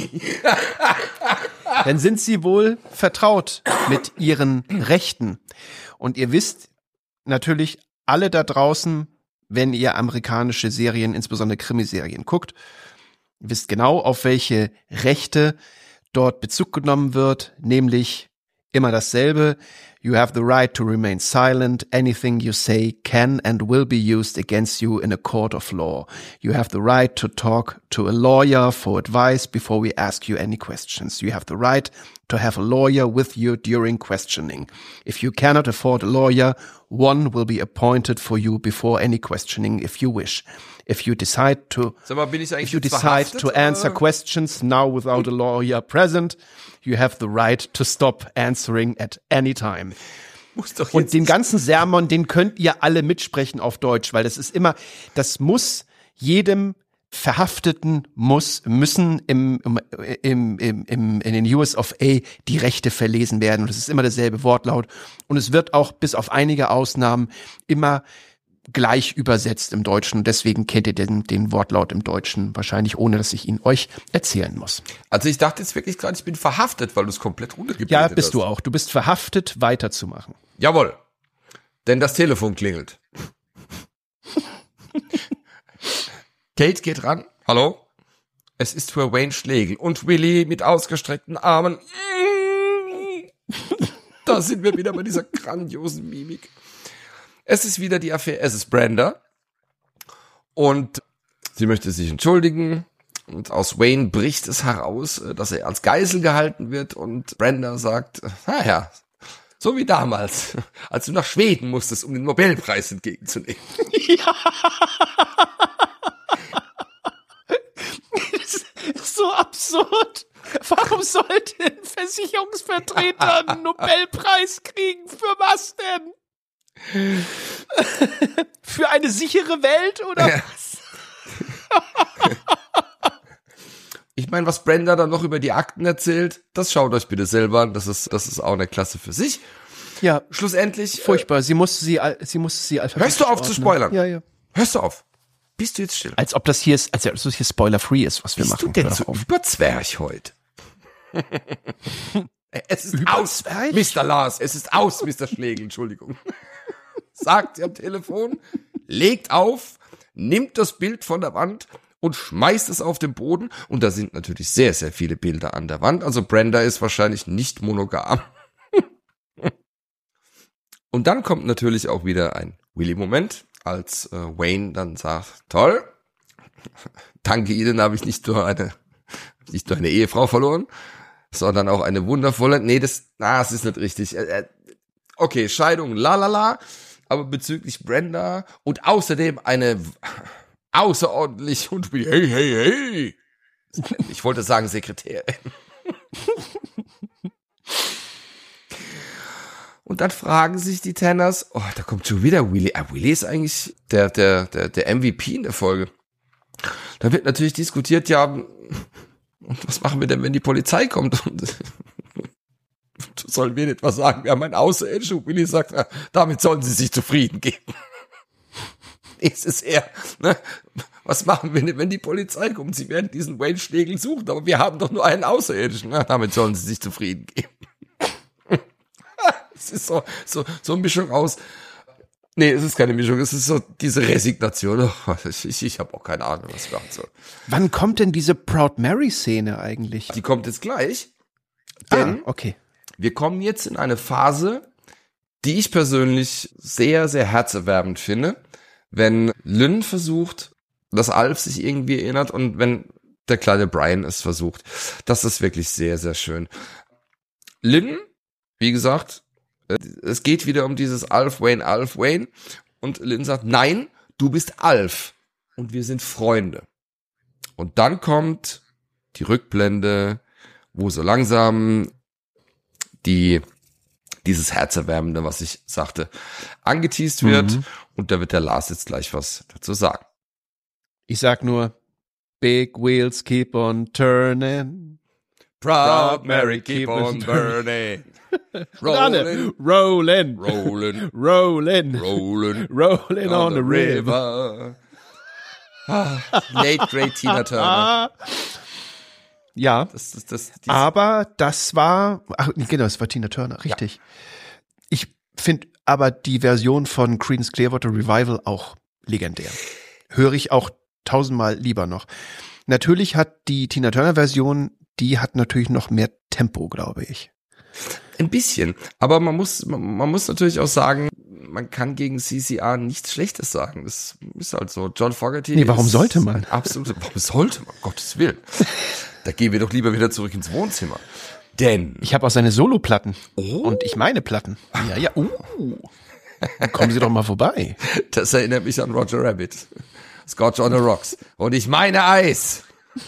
Dann sind Sie wohl vertraut mit Ihren Rechten. Und ihr wisst natürlich alle da draußen, wenn ihr amerikanische Serien, insbesondere Krimiserien guckt, wisst genau, auf welche Rechte dort Bezug genommen wird, nämlich immer dasselbe. You have the right to remain silent. Anything you say can and will be used against you in a court of law. You have the right to talk to a lawyer for advice before we ask you any questions. You have the right to have a lawyer with you during questioning. If you cannot afford a lawyer, one will be appointed for you before any questioning if you wish. If you decide to, Sag mal, bin ich eigentlich if you jetzt decide verhaftet, to answer oder? questions now without a lawyer present, you have the right to stop answering at any time. Muss doch Und jetzt den ganzen Sermon, den könnt ihr alle mitsprechen auf Deutsch, weil das ist immer, das muss jedem Verhafteten muss, müssen im, im, im, im, im, in den U S of A die Rechte verlesen werden. Und es ist immer derselbe Wortlaut. Und es wird auch bis auf einige Ausnahmen immer gleich übersetzt im Deutschen. Und deswegen kennt ihr den, den Wortlaut im Deutschen wahrscheinlich, ohne dass ich ihn euch erzählen muss. Also ich dachte jetzt wirklich gerade, ich bin verhaftet, weil du es komplett runtergebetet Ja, hast. bist du auch. Du bist verhaftet, weiterzumachen. Jawohl. Denn das Telefon klingelt. Kate geht ran. Hallo? Es ist für Wayne Schlegel. Und Willy mit ausgestreckten Armen. Da sind wir wieder bei dieser grandiosen Mimik. Es ist wieder die Affäre. Es ist Brenda. Und sie möchte sich entschuldigen. Und aus Wayne bricht es heraus, dass er als Geisel gehalten wird. Und Brenda sagt, naja, so wie damals, als du nach Schweden musstest, um den Nobelpreis entgegenzunehmen. Ja. Das ist so absurd. Warum sollte ein Versicherungsvertreter einen Nobelpreis kriegen? Für was denn? Für eine sichere Welt oder was? Ich meine, was Brenda dann noch über die Akten erzählt, das schaut euch bitte selber an. Das ist, das ist auch eine Klasse für sich. Ja, Schlussendlich. furchtbar. Sie musste sie, sie musste sie alphabetisch Hörst du auf zu ordnen. spoilern? Ja, ja. Hörst du auf? Bist du jetzt still? Als ob das hier ist, als ob das hier spoiler-free ist, was wir Bist machen. du denn Hör so auf. überzwerg heute? Es ist aus, Überzwerg? Mister Lars. Es ist aus, Mister Schlegel. Entschuldigung. Sagt sie am Telefon, legt auf, nimmt das Bild von der Wand und schmeißt es auf den Boden. Und da sind natürlich sehr, sehr viele Bilder an der Wand. Also Brenda ist wahrscheinlich nicht monogam. Und dann kommt natürlich auch wieder ein Willy-Moment, als äh, Wayne dann sagt, toll, danke Ihnen habe ich nicht nur eine, nicht nur eine Ehefrau verloren, sondern auch eine wundervolle, nee, das, na, das ist nicht richtig. Äh, okay, Scheidung, la la la, aber bezüglich Brenda und außerdem eine außerordentlich und hey, hey, hey. Ich wollte sagen Sekretärin. Und dann fragen sich die Tanners, oh, da kommt schon wieder Willy. Ah, Willy ist eigentlich der, der, der, der M V P in der Folge. Da wird natürlich diskutiert, ja, und was machen wir denn, wenn die Polizei kommt? Und sollen wir nicht was sagen? Wir haben einen Außerirdischen. Und Willy sagt, ja, damit sollen sie sich zufrieden geben. Es ist eher, ne, was machen wir denn, wenn die Polizei kommt? Sie werden diesen Wayne Schlegel suchen, aber wir haben doch nur einen Außerirdischen. Ja, damit sollen sie sich zufrieden geben. Es ist so, so, so eine Mischung aus, nee, es ist keine Mischung, es ist so diese Resignation. Oh, ich ich, ich habe auch keine Ahnung, was ich machen soll. Wann kommt denn diese Proud Mary-Szene eigentlich? Die kommt jetzt gleich, denn ah, okay. wir kommen jetzt in eine Phase, die ich persönlich sehr, sehr herzerwärmend finde, wenn Lynn versucht, dass Alf sich irgendwie erinnert und wenn der kleine Brian es versucht. Das ist wirklich sehr, sehr schön. Lynn, wie gesagt, es geht wieder um dieses Alf Wayne, Alf Wayne. Und Lynn sagt, nein, du bist Alf. Und wir sind Freunde. Und dann kommt die Rückblende, wo so langsam die, dieses Herzerwärmende, was ich sagte, angeteased wird. Mhm. Und da wird der Lars jetzt gleich was dazu sagen. Ich sag nur, Big wheels keep on turning. Proud Mary, keep on burning. Rollin', rollin', Rollin', rollin', rollin', rollin' on the river. Ah, late great Tina Turner. Ja, Das, das, das, dies- aber das war, ach genau, das war Tina Turner, richtig. Ich finde aber die Version von Creedence Clearwater Revival auch legendär. Höre ich auch tausendmal lieber noch. Natürlich hat die Tina Turner Version, die hat natürlich noch mehr Tempo, glaube ich. Ein bisschen. Aber man muss, man, man muss natürlich auch sagen, man kann gegen C C R nichts Schlechtes sagen. Das ist halt so. John Fogerty. Nee, warum ist sollte man? Absolut. Warum sollte man? Um Gottes Willen. Da gehen wir doch lieber wieder zurück ins Wohnzimmer. Denn. Ich habe auch seine Soloplatten. Oh. Und ich meine Platten. Ja, ja, uh. Kommen Sie doch mal vorbei. Das erinnert mich an Roger Rabbit. Scotch on the Rocks. Und ich meine Eis.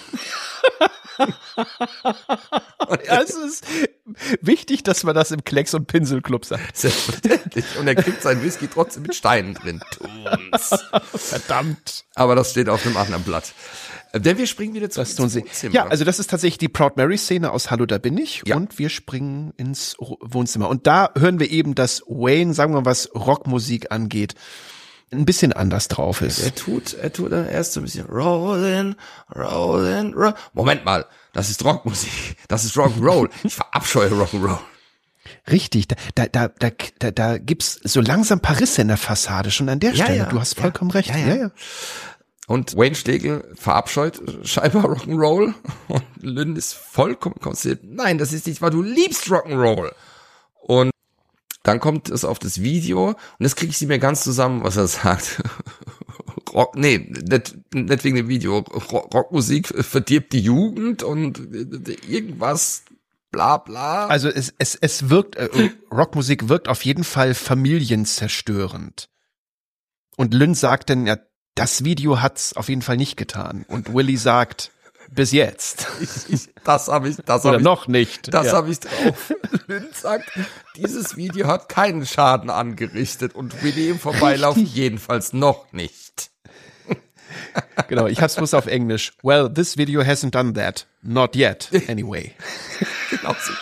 Ja, es ist wichtig, dass man das im Klecks- und Pinselclub sagt. Selbstverständlich. Und er kriegt seinen Whisky trotzdem mit Steinen drin. Tun's. Verdammt. Aber das steht auf einem anderen Blatt. Äh, Denn wir springen wieder Das zurück tun ins sie. Wohnzimmer. Ja, also das ist tatsächlich die Proud Mary Szene aus Hallo, da bin ich. Ja. Und wir springen ins Ro- Wohnzimmer. Und da hören wir eben, dass Wayne, sagen wir mal, was Rockmusik angeht, ein bisschen anders drauf ist. Er tut, er tut dann erst so ein bisschen Rollin', Rollin', Roll. Moment mal, das ist Rockmusik, das ist Rock'n'Roll. Ich verabscheue Rock'n'Roll. Richtig, da, da, da, da, da, da gibt's so langsam ein paar Risse in der Fassade, schon an der Ja, Stelle. ja, du hast ja, vollkommen recht. ja, Ja, ja. ja. Und Wayne Stegel verabscheut scheinbar Rock'n'Roll. Und Lynn ist vollkommen konzentriert. Nein, das ist nicht wahr, du liebst Rock'n'Roll. Und dann kommt es auf das Video und das kriege ich nicht mehr ganz zusammen, was er sagt. Rock, nee, nicht, nicht wegen dem Video. Rock, Rockmusik verdirbt die Jugend und irgendwas, bla bla. Also es, es, es wirkt, äh, Rockmusik wirkt auf jeden Fall familienzerstörend. Und Lynn sagt dann, ja, das Video hat's auf jeden Fall nicht getan. Und Willy sagt, bis jetzt. Ich, ich, das habe ich, das Oder habe ich, noch nicht. das Ja. habe ich drauf. Lynn sagt, dieses Video hat keinen Schaden angerichtet und Willy im Vorbeilaufen jedenfalls noch nicht. Genau, ich hab's bloß auf Englisch. Well, this video hasn't done that. Not yet, anyway. Genau so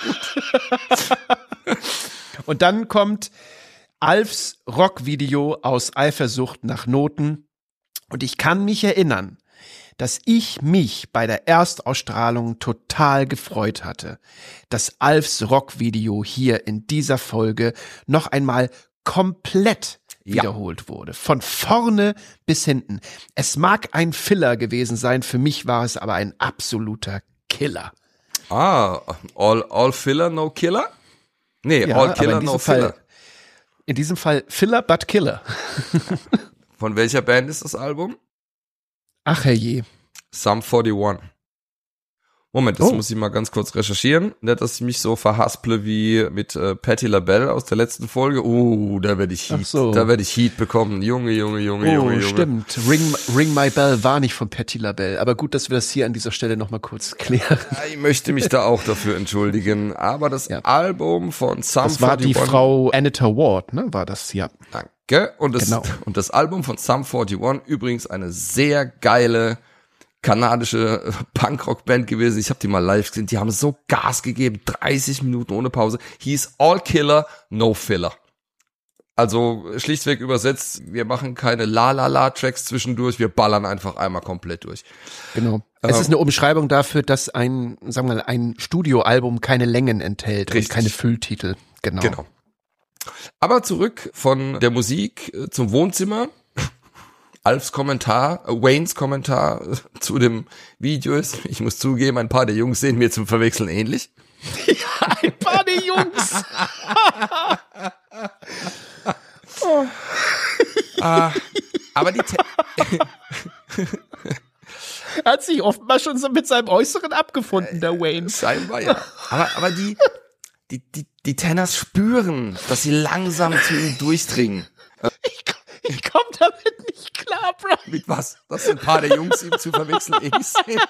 gut. Und dann kommt Alfs Rockvideo aus Eifersucht nach Noten. Und ich kann mich erinnern, dass ich mich bei der Erstausstrahlung total gefreut hatte, dass Alfs Rockvideo hier in dieser Folge noch einmal komplett Ja. wiederholt wurde. Von vorne bis hinten. Es mag ein Filler gewesen sein, für mich war es aber ein absoluter Killer. Ah, all, all Filler, no Killer? Nee, Ja, All aber Killer, in no diesem Fall, Filler. in diesem Fall Filler, but Killer. Von welcher Band ist das Album? Ach herrje. Sum einundvierzig. Moment, das Oh. muss ich mal ganz kurz recherchieren. Nicht, dass ich mich so verhasple wie mit äh, Patti LaBelle aus der letzten Folge. Uh, da werde ich Heat. Ach so. Da werde ich Heat bekommen. Junge, Junge, Junge, Oh, Junge, Junge. stimmt. Ring, Ring My Bell war nicht von Patti LaBelle. Aber gut, dass wir das hier an dieser Stelle nochmal kurz klären. Ich möchte mich da auch dafür entschuldigen. Aber das Ja. Album von Sum Das war die einundvierzig Frau Anita Ward, ne? War das, ja. Danke. Und das, Genau. und das Album von Sum einundvierzig, übrigens eine sehr geile kanadische Punkrock-Band gewesen. Ich habe die mal live gesehen. Die haben so Gas gegeben. dreißig Minuten ohne Pause. Hieß All Killer, No Filler. Also schlichtweg übersetzt, wir machen keine La-La-La-Tracks zwischendurch. Wir ballern einfach einmal komplett durch. Genau. Es ist eine Umschreibung dafür, dass ein, sagen wir mal, ein Studioalbum keine Längen enthält Richtig. und keine Fülltitel. Genau. Genau. Aber zurück von der Musik äh, zum Wohnzimmer. Alfs Kommentar, äh, Waynes Kommentar äh, zu dem Video ist, ich muss zugeben, ein paar der Jungs sehen mir zum Verwechseln ähnlich. Ein paar der Jungs. Ah, aber die, Te Er hat sich offenbar schon so mit seinem Äußeren abgefunden, der Wayne. scheinbar ja. Aber, aber die, die, die, die Tenors spüren, dass sie langsam zu ihm durchdringen. Ich, ich komme damit nicht klar, Brian. Mit was? Dass ein paar der Jungs ihm zu verwechseln ähnlich sehen.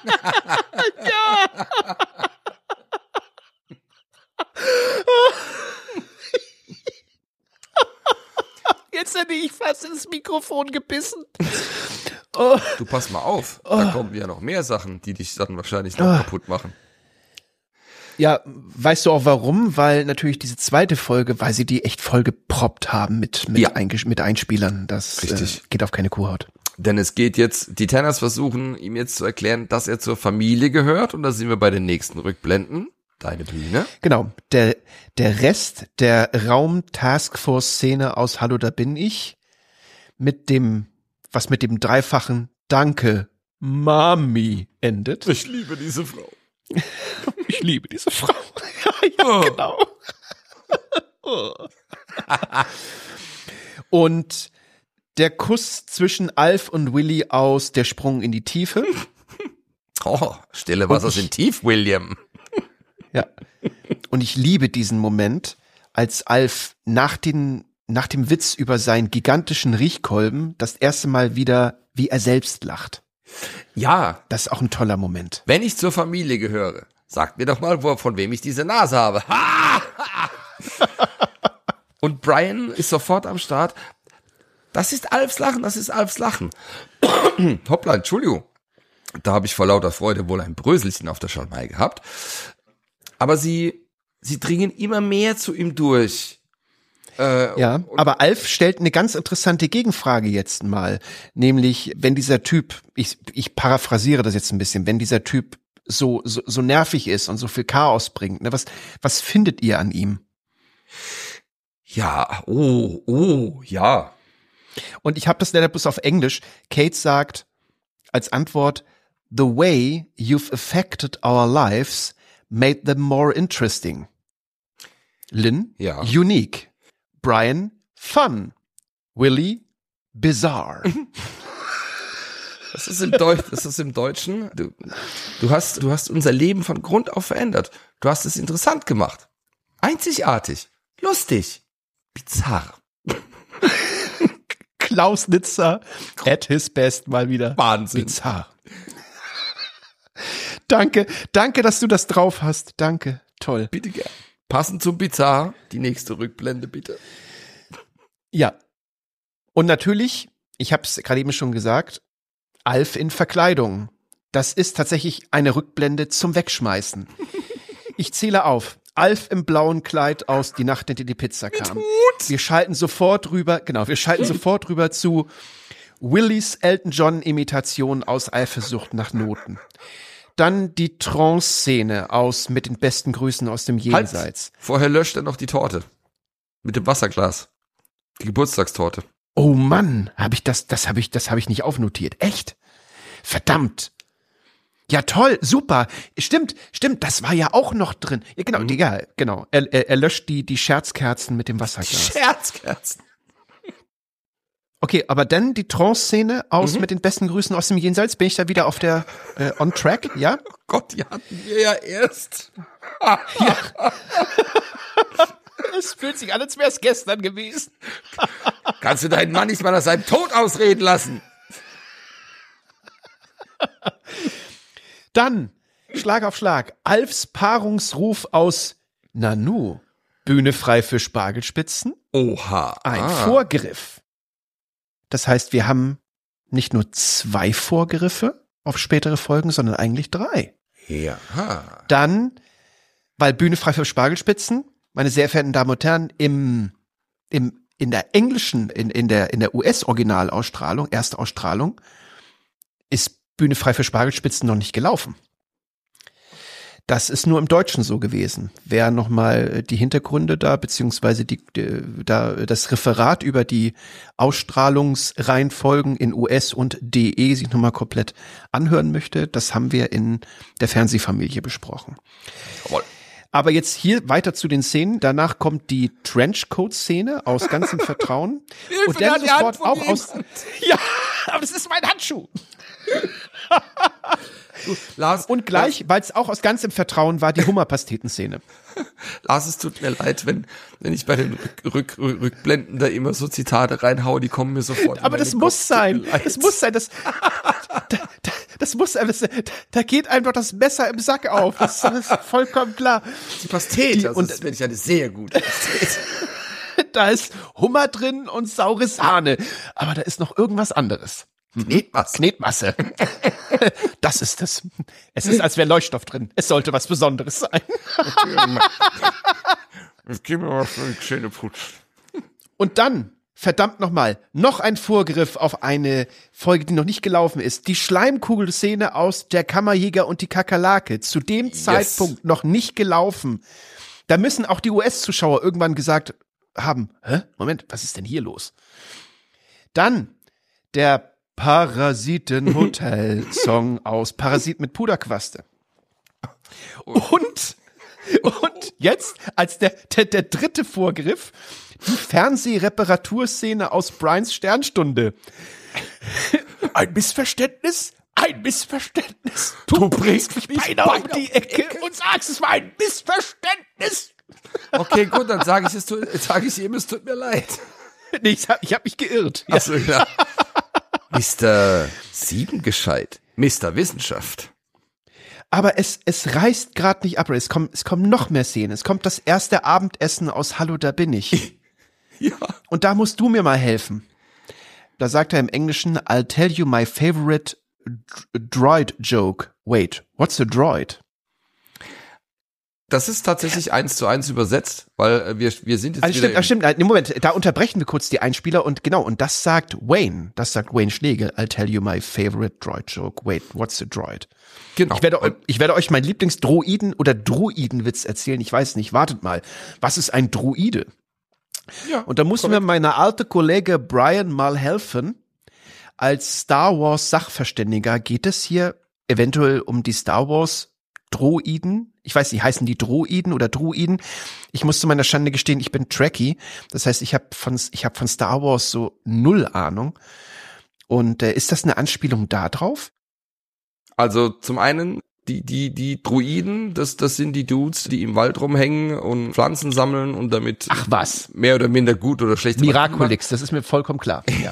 Jetzt hätte ich fast ins Mikrofon gebissen. Oh. Du pass mal auf, da kommen ja noch mehr Sachen, die dich dann wahrscheinlich noch kaputt machen. Ja, weißt du auch warum? Weil natürlich diese zweite Folge, weil sie die echt voll geproppt haben mit mit, Ja. Einges- mit Einspielern. Das Richtig. Äh, geht auf keine Kuhhaut. Denn es geht jetzt, die Tanners versuchen ihm jetzt zu erklären, dass er zur Familie gehört und da sind wir bei den nächsten Rückblenden. Deine Bühne. Genau, der der Rest der Raum-Taskforce-Szene aus Hallo, da bin ich mit dem, was mit dem dreifachen Danke, Mami endet. Ich liebe diese Frau. Ich liebe diese Frau. ja, ja Oh. genau. Und der Kuss zwischen Alf und Willy aus Der Sprung in die Tiefe. Oh, stille Wasser sind tief, William. Ja. Und ich liebe diesen Moment, als Alf nach, den, nach dem Witz über seinen gigantischen Riechkolben das erste Mal wieder wie er selbst lacht. Ja, Das ist auch ein toller Moment. wenn ich zur Familie gehöre, sagt mir doch mal, wo, von wem ich diese Nase habe. Ha! Und Brian ist sofort am Start. Das ist Alfs Lachen, das ist Alfs Lachen. Hoppla, Entschuldigung. Da habe ich vor lauter Freude wohl ein Bröselchen auf der Schalmei gehabt. Aber sie, sie dringen immer mehr zu ihm durch. Äh, Ja, aber Alf stellt eine ganz interessante Gegenfrage jetzt mal. Nämlich, wenn dieser Typ, ich, ich paraphrasiere das jetzt ein bisschen, wenn dieser Typ so, so, so nervig ist und so viel Chaos bringt, ne, was, was findet ihr an ihm? Ja, oh, oh, ja. Und ich habe das leider bloß auf Englisch. Kate sagt als Antwort, "The way you've affected our lives made them more interesting." Lynn, Ja. unique. Brian, fun. Willy, bizarre. Das ist im Deutsch, das ist im Deutschen. Du, du hast, du hast unser Leben von Grund auf verändert. Du hast es interessant gemacht. Einzigartig. Lustig. Bizarr. Klaus Nitzer at his best mal wieder. Wahnsinn. Bizarr. Danke, danke, dass du das drauf hast. Danke, toll. Bitte gern. Passend zum Bizarr, die nächste Rückblende bitte. Ja. Und natürlich, ich habe es gerade eben schon gesagt, Alf in Verkleidung. Das ist tatsächlich eine Rückblende zum Wegschmeißen. Ich zähle auf. Alf im blauen Kleid aus Die Nacht, in die die Pizza kam. Wir schalten sofort rüber, genau, wir schalten sofort rüber zu Willys Elton John Imitation aus Eifersucht nach Noten. Dann die Trance-Szene aus Mit den besten Grüßen aus dem Jenseits. Halt. Vorher löscht er noch die Torte. Mit dem Wasserglas. Die Geburtstagstorte. Oh Mann, habe ich das, das habe ich, das habe ich nicht aufnotiert. Echt? Verdammt. Ja, toll, super. Stimmt, stimmt, das war ja auch noch drin. Ja, genau, Mhm. ja, genau. Er, er, er löscht die, die Scherzkerzen mit dem Wasserglas. Scherzkerzen. Okay, aber dann die Trance-Szene aus Mhm. Mit den besten Grüßen aus dem Jenseits. Bin ich da wieder auf der, äh, on track, ja? Oh Gott, die hatten wir ja erst. Es fühlt sich an, als wäre es gestern gewesen. Kannst du deinen Mann nicht mal nach seinem Tod ausreden lassen? Dann, Schlag auf Schlag, Alfs Paarungsruf aus Nanu. Bühne frei für Spargelspitzen. Oha. Ein Ah. Vorgriff. Das heißt, wir haben nicht nur zwei Vorgriffe auf spätere Folgen, sondern eigentlich drei. Ja. Dann, weil Bühne frei für Spargelspitzen, meine sehr verehrten Damen und Herren, im, im, in der englischen, in, in der, in der U S-Originalausstrahlung, erste Ausstrahlung, ist Bühne frei für Spargelspitzen noch nicht gelaufen. Das ist nur im Deutschen so gewesen. Wer nochmal die Hintergründe da, beziehungsweise die, die, da, das Referat über die Ausstrahlungsreihenfolgen in U S und D E sich nochmal komplett anhören möchte, das haben wir in der Fernsehfamilie besprochen. Jawohl. Aber jetzt hier weiter zu den Szenen. Danach kommt die Trenchcoat-Szene aus ganzem Vertrauen. Und dann sofort auch aus. Ja, aber das ist mein Handschuh. Lars, Und gleich, weil es auch aus ganzem Vertrauen war, die Hummerpasteten-Szene. Lars, es tut mir leid, wenn, wenn ich bei den Rück, Rück, Rückblenden da immer so Zitate reinhaue, die kommen mir sofort. Aber in das den muss Kopf. sein. Tut mir leid. Das muss sein. Das, da, da, das muss sein. Das, da geht einfach das Messer im Sack auf. Das, das ist vollkommen klar. Die Pastete, Die- also und- das finde ich eine sehr gute Pastete. Da ist Hummer drin und saure Sahne. Aber da ist noch irgendwas anderes. Knetmasse. Knetmasse. Das ist es. Es ist, als wäre Leuchtstoff drin. Es sollte was Besonderes sein. Jetzt gib mir mal für die Zähne putzen. Und dann, verdammt nochmal, noch ein Vorgriff auf eine Folge, die noch nicht gelaufen ist. Die Schleimkugelszene aus Der Kammerjäger und die Kakerlake. Zu dem Yes. Zeitpunkt noch nicht gelaufen. Da müssen auch die U S-Zuschauer irgendwann gesagt haben, hä? Moment, was ist denn hier los? Dann der Parasiten-Hotel-Song aus Parasit mit Puderquaste. Und, und jetzt, als der, der, der dritte Vorgriff, die Fernsehreparaturszene aus Brians Sternstunde. Ein Missverständnis? Ein Missverständnis? Du, du bringst mich beinahe um die Ecke und sagst, es war ein Missverständnis. Okay, gut, dann sage ich es, sage ich ihm, es tut mir leid. Nee, ich hab, ich hab mich geirrt. Ach so, ja. Mister Siebengescheit. Mister Wissenschaft. Aber es, es reißt gerade nicht ab. Es kommen, es kommen noch mehr Szenen. Es kommt das erste Abendessen aus Hallo, da bin ich. Ja. Und da musst du mir mal helfen. Da sagt er im Englischen, I'll tell you my favorite droid joke. Wait, what's a droid? Das ist tatsächlich eins zu eins übersetzt, weil wir, wir sind jetzt Also wieder stimmt, ah, stimmt. Nee, Moment, da unterbrechen wir kurz die Einspieler und genau, und das sagt Wayne. Das sagt Wayne Schlegel. I'll tell you my favorite droid joke. Wait, what's a droid? Genau. Ich werde, eu- ich werde euch meinen Lieblingsdroiden oder Druidenwitz erzählen. Ich weiß nicht, wartet mal. Was ist ein Druide? Ja, Und da muss mir meine alte Kollege Brian mal helfen. Als Star Wars Sachverständiger geht es hier eventuell um die Star Wars Droiden. Ich weiß nicht, heißen die Droiden oder Druiden? Ich muss zu meiner Schande gestehen, ich bin Trekkie. Das heißt, ich habe von, ich habe von Star Wars so null Ahnung. Und äh, ist das eine Anspielung da drauf? Also zum einen, die, die, die Druiden, das, das sind die Dudes, die im Wald rumhängen und Pflanzen sammeln und damit Ach was. mehr oder minder gut oder schlecht Miraculix, das ist mir vollkommen klar. Ja.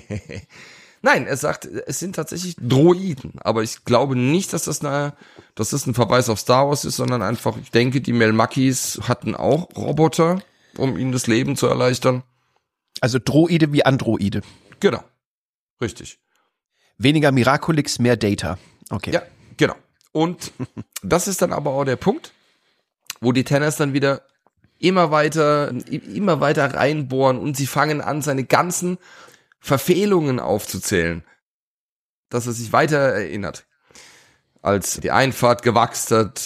Nein, er sagt, es sind tatsächlich Droiden, aber ich glaube nicht, dass das eine, dass das ein Verweis auf Star Wars ist, sondern einfach, ich denke, die Melmakis hatten auch Roboter, um ihnen das Leben zu erleichtern. Also Droide wie Androide. Genau. Richtig. Weniger Miraculix, mehr Data. Okay. Ja, genau. Und das ist dann aber auch der Punkt, wo die Tenners dann wieder immer weiter, immer weiter reinbohren und sie fangen an, seine ganzen Verfehlungen aufzuzählen, dass er sich weiter erinnert, als die Einfahrt gewachst hat,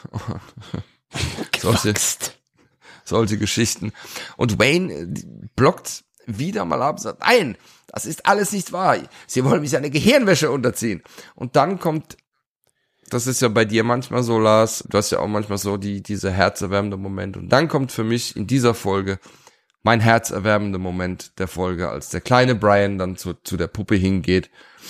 solche, solche Geschichten. Und Wayne blockt wieder mal ab und sagt, nein, das ist alles nicht wahr. Sie wollen mich eine Gehirnwäsche unterziehen. Und dann kommt, das ist ja bei dir manchmal so, Lars, du hast ja auch manchmal so die diese herzerwärmende Moment. Und dann kommt für mich in dieser Folge mein herzerwärmender Moment der Folge, als der kleine Brian dann zu, zu der Puppe hingeht.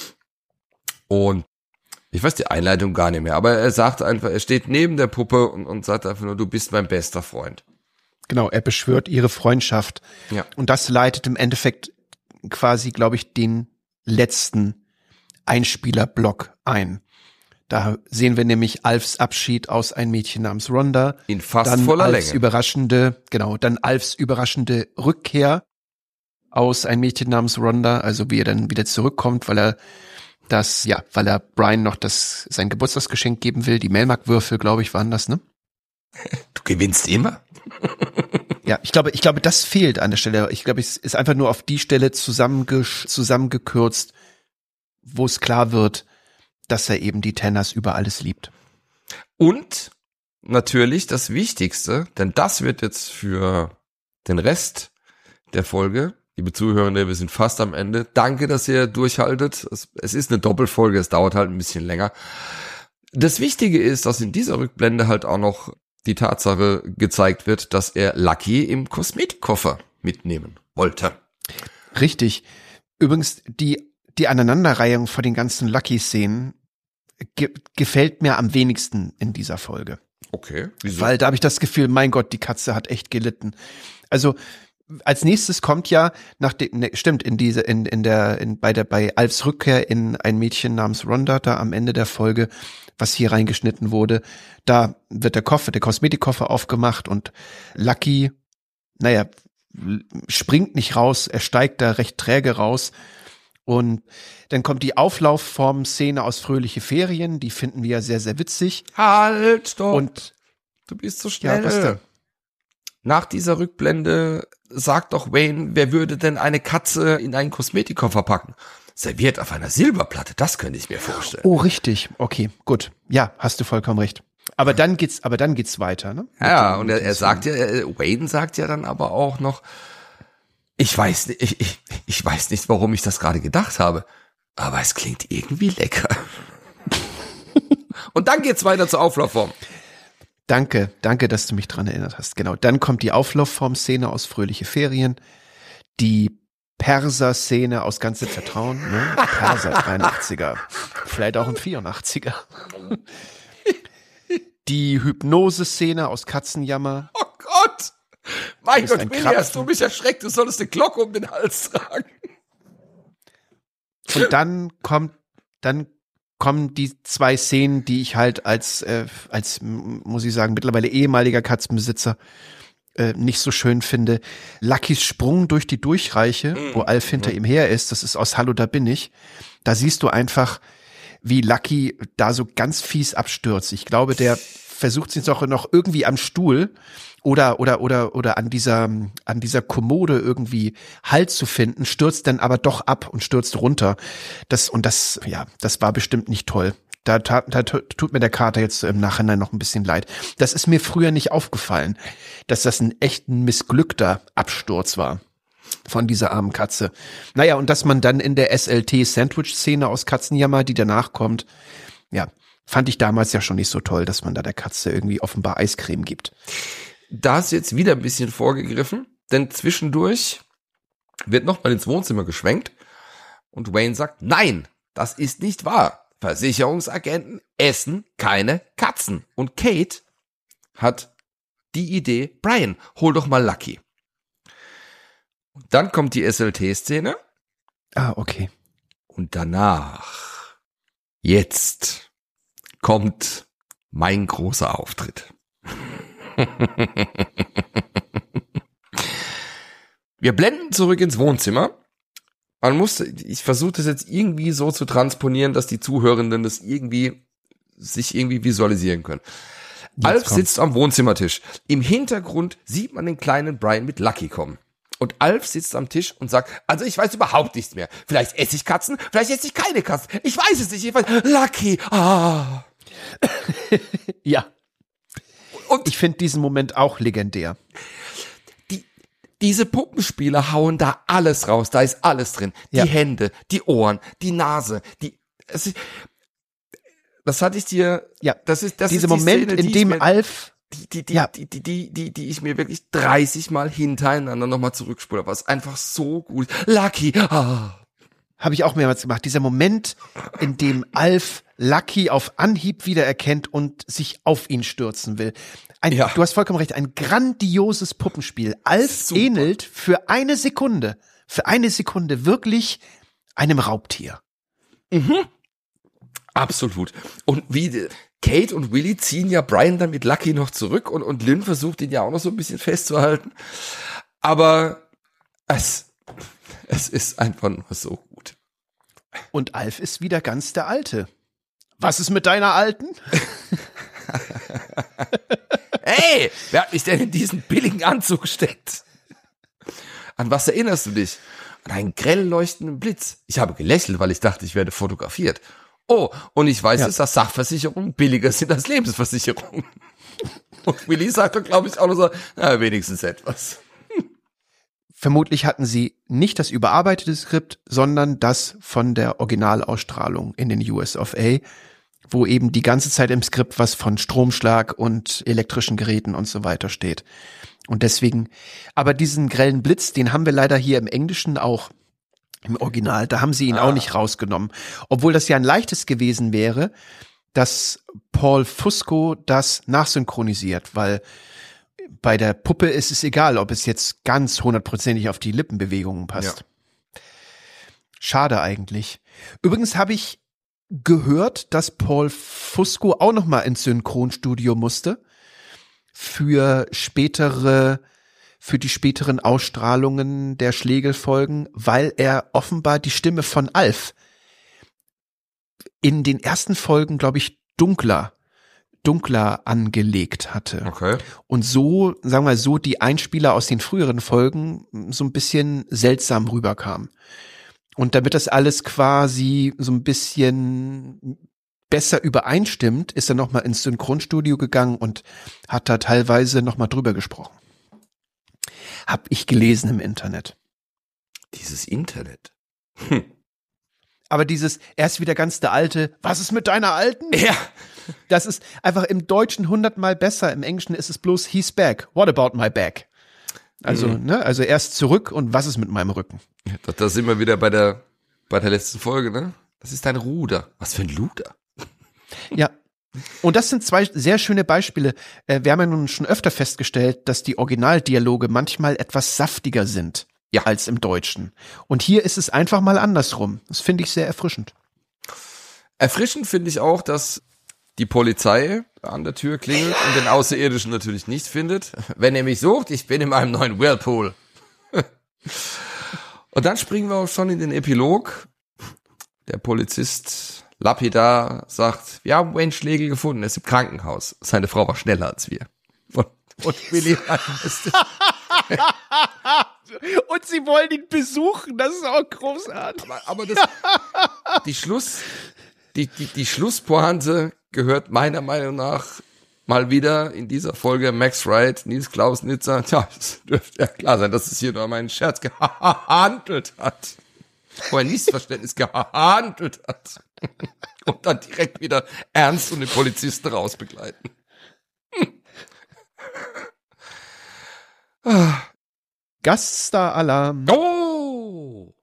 Und ich weiß die Einleitung gar nicht mehr, aber er sagt einfach, er steht neben der Puppe und, und sagt einfach nur, du bist mein bester Freund. Genau, er beschwört ihre Freundschaft. Ja. Und das leitet im Endeffekt quasi, glaube ich, den letzten Einspielerblock ein. Da sehen wir nämlich Alfs Abschied aus Ein Mädchen namens Rhonda. In fast dann voller Alfs Länge. überraschende, genau, dann Alfs überraschende Rückkehr aus Ein Mädchen namens Rhonda, also wie er dann wieder zurückkommt, weil er das, ja, weil er Brian noch das, sein Geburtstagsgeschenk geben will. Die Melmark-Würfel, glaube ich, waren das, ne? Du gewinnst immer. Ja, ich glaube, ich glaube, das fehlt an der Stelle. Ich glaube, es ist einfach nur auf die Stelle zusammengesch- zusammengekürzt, wo es klar wird, dass er eben die Tenners über alles liebt. Und natürlich das Wichtigste, denn das wird jetzt für den Rest der Folge, liebe Zuhörende, wir sind fast am Ende. Danke, dass ihr durchhaltet. Es, es ist eine Doppelfolge, es dauert halt ein bisschen länger. Das Wichtige ist, dass in dieser Rückblende halt auch noch die Tatsache gezeigt wird, dass er Lucky im Kosmetikkoffer mitnehmen wollte. Richtig. Übrigens, die, die Aneinanderreihung von den ganzen Lucky-Szenen ge- gefällt mir am wenigsten in dieser Folge. Okay, wieso? Weil da habe ich das Gefühl, mein Gott, die Katze hat echt gelitten. Also als nächstes kommt ja nach dem, ne, stimmt, in diese, in, in der, in, bei der, bei Alfs Rückkehr in Ein Mädchen namens Rhonda, da am Ende der Folge, was hier reingeschnitten wurde, da wird der Koffer, der Kosmetikkoffer aufgemacht und Lucky, naja, springt nicht raus, er steigt da recht träge raus Und dann kommt die Auflaufform-Szene aus Fröhliche Ferien, die finden wir ja sehr, sehr witzig. Halt, stopp. Und du bist so schnell. ja, was denn? Nach dieser Rückblende sagt doch Wayne, wer würde denn eine Katze in einen Kosmetikkoffer packen? Serviert auf einer Silberplatte, das könnte ich mir vorstellen. Oh, richtig. Okay, gut. Ja, hast du vollkommen recht. Aber dann geht's, aber dann geht's weiter, ne? Ja, und er, er sagt ja, Wayne sagt ja dann aber auch noch, ich weiß nicht, ich, ich, ich weiß nicht, warum ich das gerade gedacht habe, aber es klingt irgendwie lecker. Und dann geht's weiter zur Auflaufform. Danke, danke, dass du mich dran erinnert hast. Genau, dann kommt die Auflaufform-Szene aus Fröhliche Ferien, die Perser-Szene aus Ganze Vertrauen, ne? Perser dreiundachtziger, vielleicht auch ein vierundachtziger. Die Hypnose-Szene aus Katzenjammer. Oh Gott! Mein Ist Gott, ein Willi, Krapfen. hast du mich erschreckt, du solltest eine Glocke um den Hals tragen. Und dann kommt, dann kommen die zwei Szenen, die ich halt als, äh, als, muss ich sagen, mittlerweile ehemaliger Katzenbesitzer äh, nicht so schön finde. Luckys Sprung durch die Durchreiche, mm. wo Alf hinter mm. ihm her ist, das ist aus Hallo, da bin ich. Da siehst du einfach, wie Lucky da so ganz fies abstürzt. Ich glaube, der versucht sich doch noch irgendwie am Stuhl oder oder oder oder an dieser an dieser Kommode irgendwie Halt zu finden, stürzt dann aber doch ab und stürzt runter. Das und das ja, das war bestimmt nicht toll. Da, tat, da tut mir der Kater jetzt im Nachhinein noch ein bisschen leid. Das ist mir früher nicht aufgefallen, dass das ein echt ein missglückter Absturz war von dieser armen Katze. Naja, und dass man dann in der S L T-Sandwich-Szene aus Katzenjammer, die danach kommt, ja, fand ich damals ja schon nicht so toll, dass man da der Katze irgendwie offenbar Eiscreme gibt. Da ist jetzt wieder ein bisschen vorgegriffen, denn zwischendurch wird nochmal ins Wohnzimmer geschwenkt und Wayne sagt, nein, das ist nicht wahr. Versicherungsagenten essen keine Katzen. Und Kate hat die Idee, Brian, hol doch mal Lucky. Und dann kommt die S L T-Szene. Ah, okay. Und danach, jetzt kommt mein großer Auftritt. Wir blenden zurück ins Wohnzimmer. Man muss, ich versuche das jetzt irgendwie so zu transponieren, dass die Zuhörenden das irgendwie, sich irgendwie visualisieren können. Jetzt Alf kommt's. Sitzt am Wohnzimmertisch. Im Hintergrund sieht man den kleinen Brian mit Lucky kommen. Und Alf sitzt am Tisch und sagt, also ich weiß überhaupt nichts mehr. Vielleicht esse ich Katzen, vielleicht esse ich keine Katzen. Ich weiß es nicht. Ich weiß, Lucky, ah. Ja. Und ich finde diesen Moment auch legendär. Die, diese Puppenspieler hauen da alles raus. Da ist alles drin. Die ja. Hände, die Ohren, die Nase, die, es ist, das hatte ich dir, ja, das ist, das dieser ist die Moment, Szene, in dem mir, Alf, die, die, die, ja. die, die, die, die, die ich mir wirklich dreißig Mal hintereinander nochmal zurückspule, was einfach so gut, Lucky, ah. Habe ich auch mehrmals gemacht. Dieser Moment, in dem Alf Lucky auf Anhieb wiedererkennt und sich auf ihn stürzen will. Ein, ja. Du hast vollkommen recht, ein grandioses Puppenspiel. Alf Super. ähnelt für eine Sekunde, für eine Sekunde wirklich einem Raubtier. Mhm. Absolut. Und wie Kate und Willy ziehen ja Brian dann mit Lucky noch zurück und, und Lynn versucht ihn ja auch noch so ein bisschen festzuhalten. Aber es, es ist einfach nur so gut. Und Alf ist wieder ganz der Alte. Was ist mit deiner Alten? Hey, wer hat mich denn in diesen billigen Anzug gesteckt? An was erinnerst du dich? An einen grell leuchtenden Blitz. Ich habe gelächelt, weil ich dachte, ich werde fotografiert. Oh, und ich weiß ja. jetzt, dass Sachversicherungen billiger sind als Lebensversicherungen. Und Willy sagt doch, glaube ich, auch noch so, na, wenigstens etwas. Vermutlich hatten sie nicht das überarbeitete Skript, sondern das von der Originalausstrahlung in den U S of A, wo eben die ganze Zeit im Skript was von Stromschlag und elektrischen Geräten und so weiter steht. Und deswegen, aber diesen grellen Blitz, den haben wir leider hier im Englischen auch. Im Original, da haben sie ihn ah. auch nicht rausgenommen. Obwohl das ja ein leichtes gewesen wäre, dass Paul Fusco das nachsynchronisiert, weil bei der Puppe ist es egal, ob es jetzt ganz hundertprozentig auf die Lippenbewegungen passt. Ja. Schade eigentlich. Übrigens habe ich gehört, dass Paul Fusco auch noch mal ins Synchronstudio musste für spätere für die späteren Ausstrahlungen der Schlegel-Folgen, weil er offenbar die Stimme von Alf in den ersten Folgen, glaube ich, dunkler, dunkler angelegt hatte. Okay. Und so, sagen wir so, die Einspieler aus den früheren Folgen so ein bisschen seltsam rüberkamen. Und damit das alles quasi so ein bisschen besser übereinstimmt, ist er nochmal ins Synchronstudio gegangen und hat da teilweise nochmal drüber gesprochen. Hab ich gelesen im Internet. Dieses Internet. Hm. Aber dieses, er ist wieder ganz der Alte, was ist mit deiner Alten? Ja. Das ist einfach im Deutschen hundertmal besser, im Englischen ist es bloß, he's back, what about my back? Also, mhm. ne, also er ist zurück und was ist mit meinem Rücken? Da, da sind wir wieder bei der, bei der letzten Folge, ne? Das ist ein Ruder. Was für ein Luder? Ja. Und das sind zwei sehr schöne Beispiele. Wir haben ja nun schon öfter festgestellt, dass die Originaldialoge manchmal etwas saftiger sind. Ja. Als im Deutschen. Und hier ist es einfach mal andersrum. Das finde ich sehr erfrischend. Erfrischend finde ich auch, dass die Polizei an der Tür klingelt und den Außerirdischen natürlich nicht findet. Wenn ihr mich sucht, ich bin in meinem neuen Whirlpool. Und dann springen wir auch schon in den Epilog. Der Polizist lapidar sagt, wir haben Wayne Schlegel gefunden, er ist im Krankenhaus. Seine Frau war schneller als wir. Und, und Willi Und sie wollen ihn besuchen, das ist auch großartig. Aber, aber das, die Schluss, die, die, die Schlusspointe gehört meiner Meinung nach mal wieder in dieser Folge Max Wright, Nils Clausnitzer. Tja, es dürfte ja klar sein, dass es hier nur um einen Scherz gehandelt hat. Wo ein Missverständnis gehandelt hat. Und dann direkt wieder ernst und den Polizisten rausbegleiten. Gaststar-Alarm. Oh!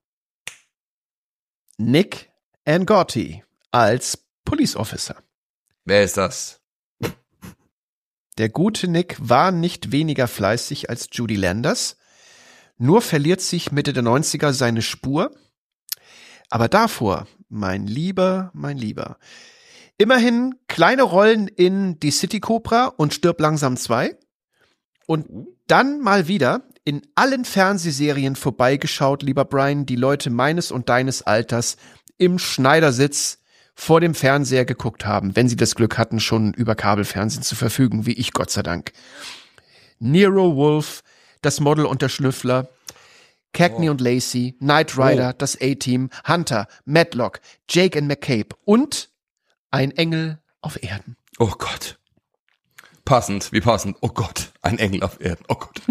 Nick Angotti als Police Officer. Wer ist das? Der gute Nick war nicht weniger fleißig als Judy Landers, nur verliert sich Mitte der neunziger seine Spur. Aber davor, mein Lieber, mein Lieber, immerhin kleine Rollen in Die City Cobra und Stirb langsam zwei und dann mal wieder in allen Fernsehserien vorbeigeschaut, lieber Brian, die Leute meines und deines Alters im Schneidersitz vor dem Fernseher geguckt haben, wenn sie das Glück hatten, schon über Kabelfernsehen zu verfügen, wie ich, Gott sei Dank. Nero Wolf, Das Model und der Schnüffler, Cagney oh. und Lacey, Knight Rider, oh. das A-Team, Hunter, Matlock, Jake and McCabe und Ein Engel auf Erden. Oh Gott. Passend, wie passend. Oh Gott, ein Engel auf Erden. Oh Gott.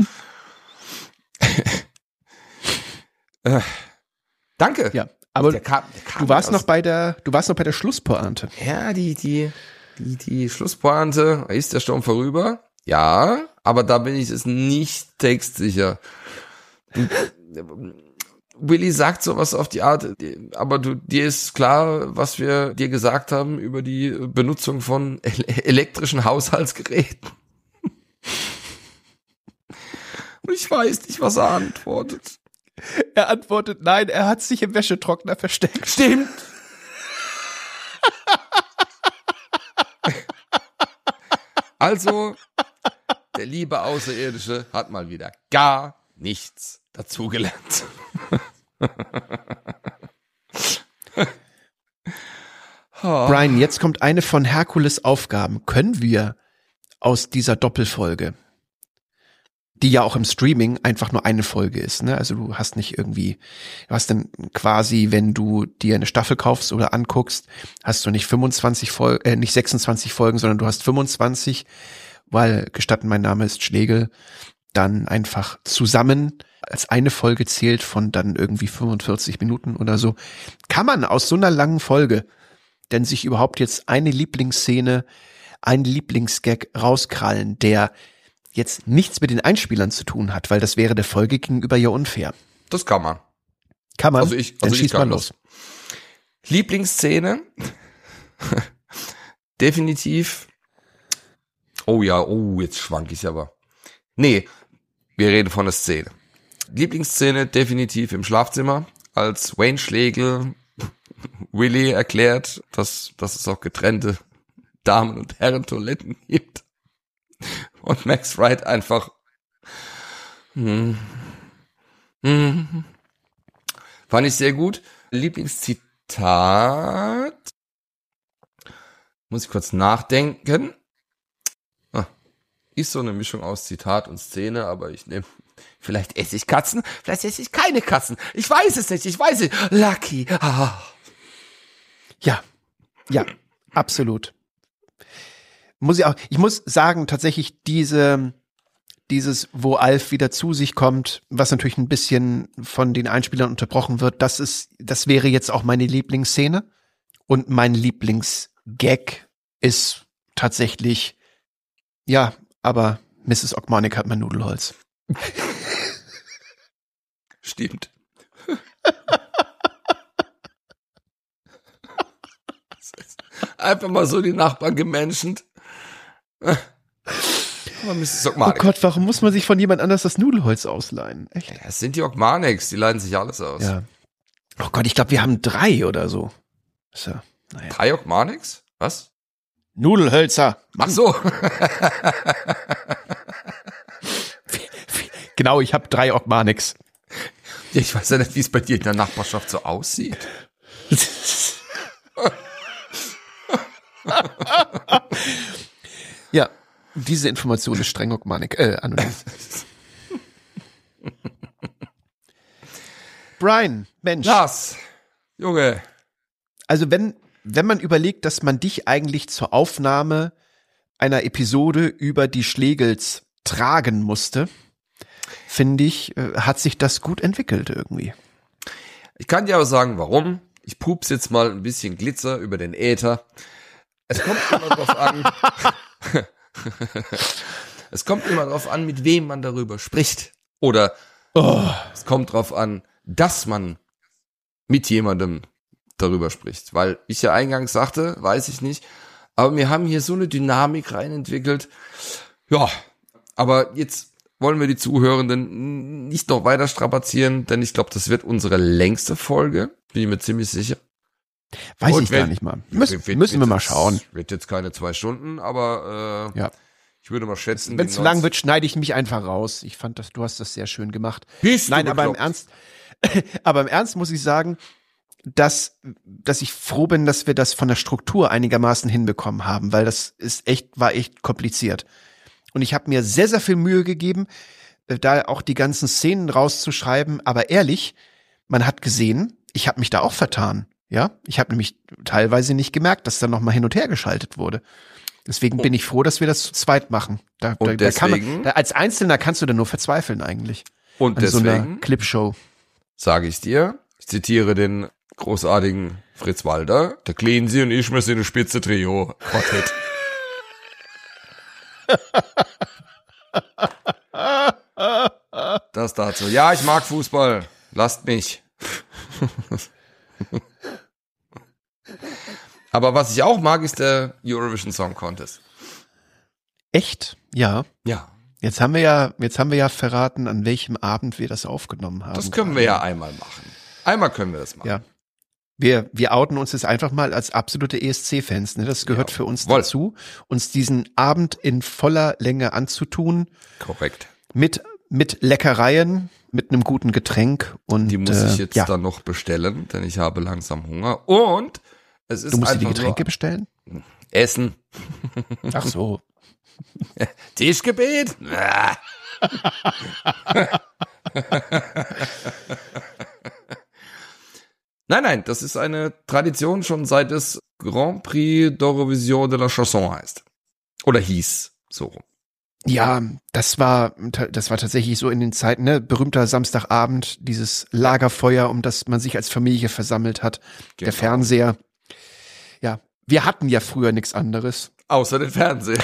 äh, danke. Ja, aber der kam, der kam du warst noch bei der, du warst noch bei der Schlusspointe. Ja, die, die, die, die Schlusspointe, ist der Sturm vorüber? Ja, aber da bin ich es nicht textsicher. Willi sagt sowas auf die Art, aber du, dir ist klar, was wir dir gesagt haben über die Benutzung von elektrischen Haushaltsgeräten. Und ich weiß nicht, was er antwortet. Er antwortet, nein, er hat sich im Wäschetrockner versteckt. Stimmt. Also, der liebe Außerirdische hat mal wieder gar nichts dazugelernt. Brian, jetzt kommt eine von Herkules Aufgaben. Können wir aus dieser Doppelfolge, die ja auch im Streaming einfach nur eine Folge ist, ne? Also du hast nicht irgendwie, du hast dann quasi, wenn du dir eine Staffel kaufst oder anguckst, hast du nicht fünfundzwanzig Folgen, äh, nicht sechsundzwanzig Folgen, sondern du hast fünfundzwanzig, weil gestatten, mein Name ist Schlegel, dann einfach zusammen als eine Folge zählt von dann irgendwie fünfundvierzig Minuten oder so. Kann man aus so einer langen Folge denn sich überhaupt jetzt eine Lieblingsszene, ein Lieblingsgag rauskrallen, der jetzt nichts mit den Einspielern zu tun hat, weil das wäre der Folge gegenüber ja unfair. Das kann man. Kann man? Also ich, also dann ich schieß kann mal das. los. Lieblingsszene? Definitiv. Oh ja, oh, jetzt schwank ich aber. Nee, wir reden von der Szene. Lieblingsszene definitiv im Schlafzimmer, als Wayne Schlegel Willi erklärt, dass, dass es auch getrennte Damen- und Herren-Toiletten gibt. Und Max Wright einfach Hm. Hm. Fand ich sehr gut. Lieblingszitat. Muss ich kurz nachdenken. Ah, ist so eine Mischung aus Zitat und Szene, aber ich nehme, vielleicht esse ich Katzen, vielleicht esse ich keine Katzen. Ich weiß es nicht, ich weiß es. Lucky. Ah. Ja, ja, absolut. Muss ich auch, ich muss sagen, tatsächlich diese, dieses, wo Alf wieder zu sich kommt, was natürlich ein bisschen von den Einspielern unterbrochen wird, das ist, das wäre jetzt auch meine Lieblingsszene. Und mein Lieblingsgag ist tatsächlich, ja, aber Misses Ogmonic hat mein Nudelholz. Stimmt. Einfach mal so die Nachbarn gemenschent. Aber Misses Oh Ogmonic. Gott, warum muss man sich von jemand anders das Nudelholz ausleihen? Echt? Ja, es sind die Ogmanics, die leiden sich alles aus. Ja. Oh Gott, ich glaube, wir haben drei oder so. So, naja. Drei Ogmanics? Was? Nudelhölzer. Ach so. Genau, ich habe drei Ogmanics. Ja, ich weiß ja nicht, wie es bei dir in der Nachbarschaft so aussieht. Ja, diese Information ist streng Ogmanik, äh, anonym. Brian, Mensch. Lars, Junge. Also wenn, wenn man überlegt, dass man dich eigentlich zur Aufnahme einer Episode über die Schlegels tragen musste, finde ich, äh, hat sich das gut entwickelt irgendwie. Ich kann dir aber sagen, warum. Ich pups jetzt mal ein bisschen Glitzer über den Äther. Es kommt immer drauf an. Es kommt immer drauf an, mit wem man darüber spricht. Oder oh. Es kommt drauf an, dass man mit jemandem darüber spricht. Weil ich ja eingangs sagte, weiß ich nicht, aber wir haben hier so eine Dynamik reinentwickelt. Ja, aber jetzt wollen wir die Zuhörenden nicht noch weiter strapazieren, denn ich glaube, das wird unsere längste Folge, bin ich mir ziemlich sicher. Weiß Und ich wenn, gar nicht mal. Müssen, wird, müssen wird wir mal jetzt, schauen. Wird jetzt keine zwei Stunden, aber äh, ja. Ich würde mal schätzen. Wenn es zu lang wird, schneide ich mich einfach raus. Ich fand, dass du hast das sehr schön gemacht. Bist Nein, du aber im Ernst, aber im Ernst muss ich sagen, dass, dass ich froh bin, dass wir das von der Struktur einigermaßen hinbekommen haben, weil das ist echt, war echt kompliziert. Und ich habe mir sehr, sehr viel Mühe gegeben, da auch die ganzen Szenen rauszuschreiben. Aber ehrlich, man hat gesehen, ich habe mich da auch vertan. Ja, ich habe nämlich teilweise nicht gemerkt, dass da noch mal hin und her geschaltet wurde. Deswegen bin ich froh, dass wir das zu zweit machen. Da, und da, da deswegen, kann man, da, als Einzelner kannst du da nur verzweifeln eigentlich. Und an deswegen so einer Clipshow. Sage ich dir, ich zitiere den großartigen Fritz Walter, der Cleansy und ich, wir sind eine spitze Trio. Quartett. Das dazu. Ja, ich mag Fußball. Lasst mich. Aber was ich auch mag, ist der Eurovision Song Contest. Echt? Ja. Ja. Jetzt haben wir ja, jetzt haben wir ja verraten, an welchem Abend wir das aufgenommen haben. Das können wir ja einmal machen. Einmal können wir das machen. Ja. Wir, wir outen uns jetzt einfach mal als absolute E S C-Fans. Ne? Das gehört ja, für uns voll. dazu, uns diesen Abend in voller Länge anzutun. Korrekt. Mit, mit Leckereien, mit einem guten Getränk. Und die muss äh, ich jetzt ja. dann noch bestellen, denn ich habe langsam Hunger. Und es ist du musst dir einfach die Getränke nur bestellen? Essen. Ach so. Tischgebet? Nein, nein, das ist eine Tradition schon seit es Grand Prix d'Eurovision de la Chanson heißt. Oder hieß, so rum. Ja, das war, das war tatsächlich so in den Zeiten, ne, berühmter Samstagabend, dieses Lagerfeuer, um das man sich als Familie versammelt hat, Genau. der Fernseher. Ja, wir hatten ja früher nichts anderes. Außer den Fernseher.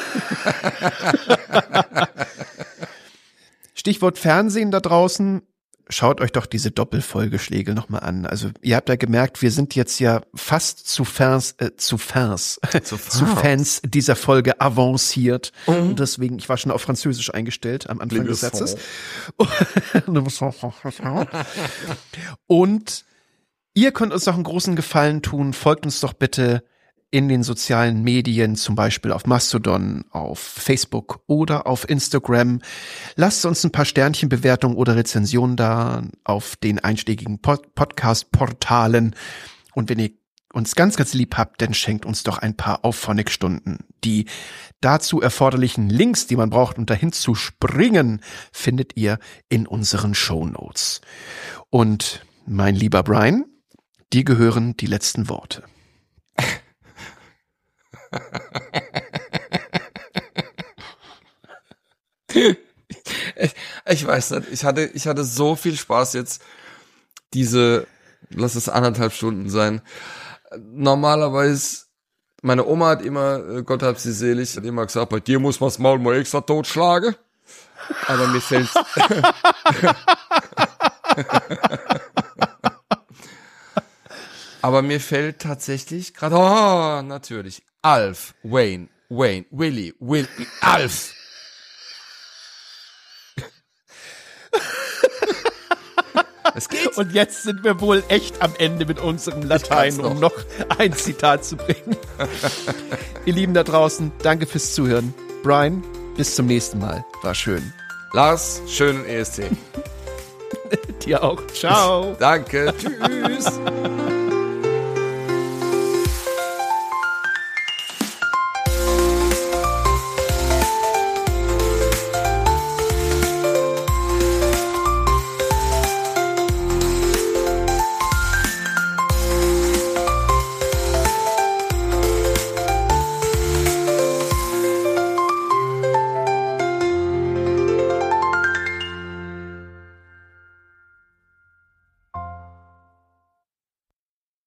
Stichwort Fernsehen da draußen. Schaut euch doch diese Doppelfolge Schlegel nochmal an. Also ihr habt ja gemerkt, wir sind jetzt ja fast zu Fans, äh, zu Fans, zu, zu Fans dieser Folge avanciert. Mhm. Und deswegen, ich war schon auf Französisch eingestellt am Anfang des Satzes. Und ihr könnt uns doch einen großen Gefallen tun. Folgt uns doch bitte in den sozialen Medien, zum Beispiel auf Mastodon, auf Facebook oder auf Instagram. Lasst uns ein paar Sternchenbewertungen oder Rezensionen da auf den einschlägigen Pod- Podcast-Portalen. Und wenn ihr uns ganz, ganz lieb habt, dann schenkt uns doch ein paar Auphonic-Stunden. Die dazu erforderlichen Links, die man braucht, um dahin zu springen, findet ihr in unseren Shownotes. Und mein lieber Brian, dir gehören die letzten Worte. ich, ich weiß nicht, ich hatte, ich hatte so viel Spaß jetzt, diese, lass es anderthalb Stunden sein. Normalerweise, meine Oma hat immer, Gott hab sie selig, hat immer gesagt, bei dir muss man das Maul mal extra totschlagen. Aber mir fällt's. Aber mir fällt tatsächlich gerade, oh, natürlich, Alf, Wayne, Wayne, Willy, Will, Alf. Es geht. Und jetzt sind wir wohl echt am Ende mit unserem Latein, um noch ein Zitat zu bringen. Ihr Lieben da draußen, danke fürs Zuhören. Brian, bis zum nächsten Mal. War schön. Lars, schönen E S C. Dir auch. Ciao. Danke. Tschüss.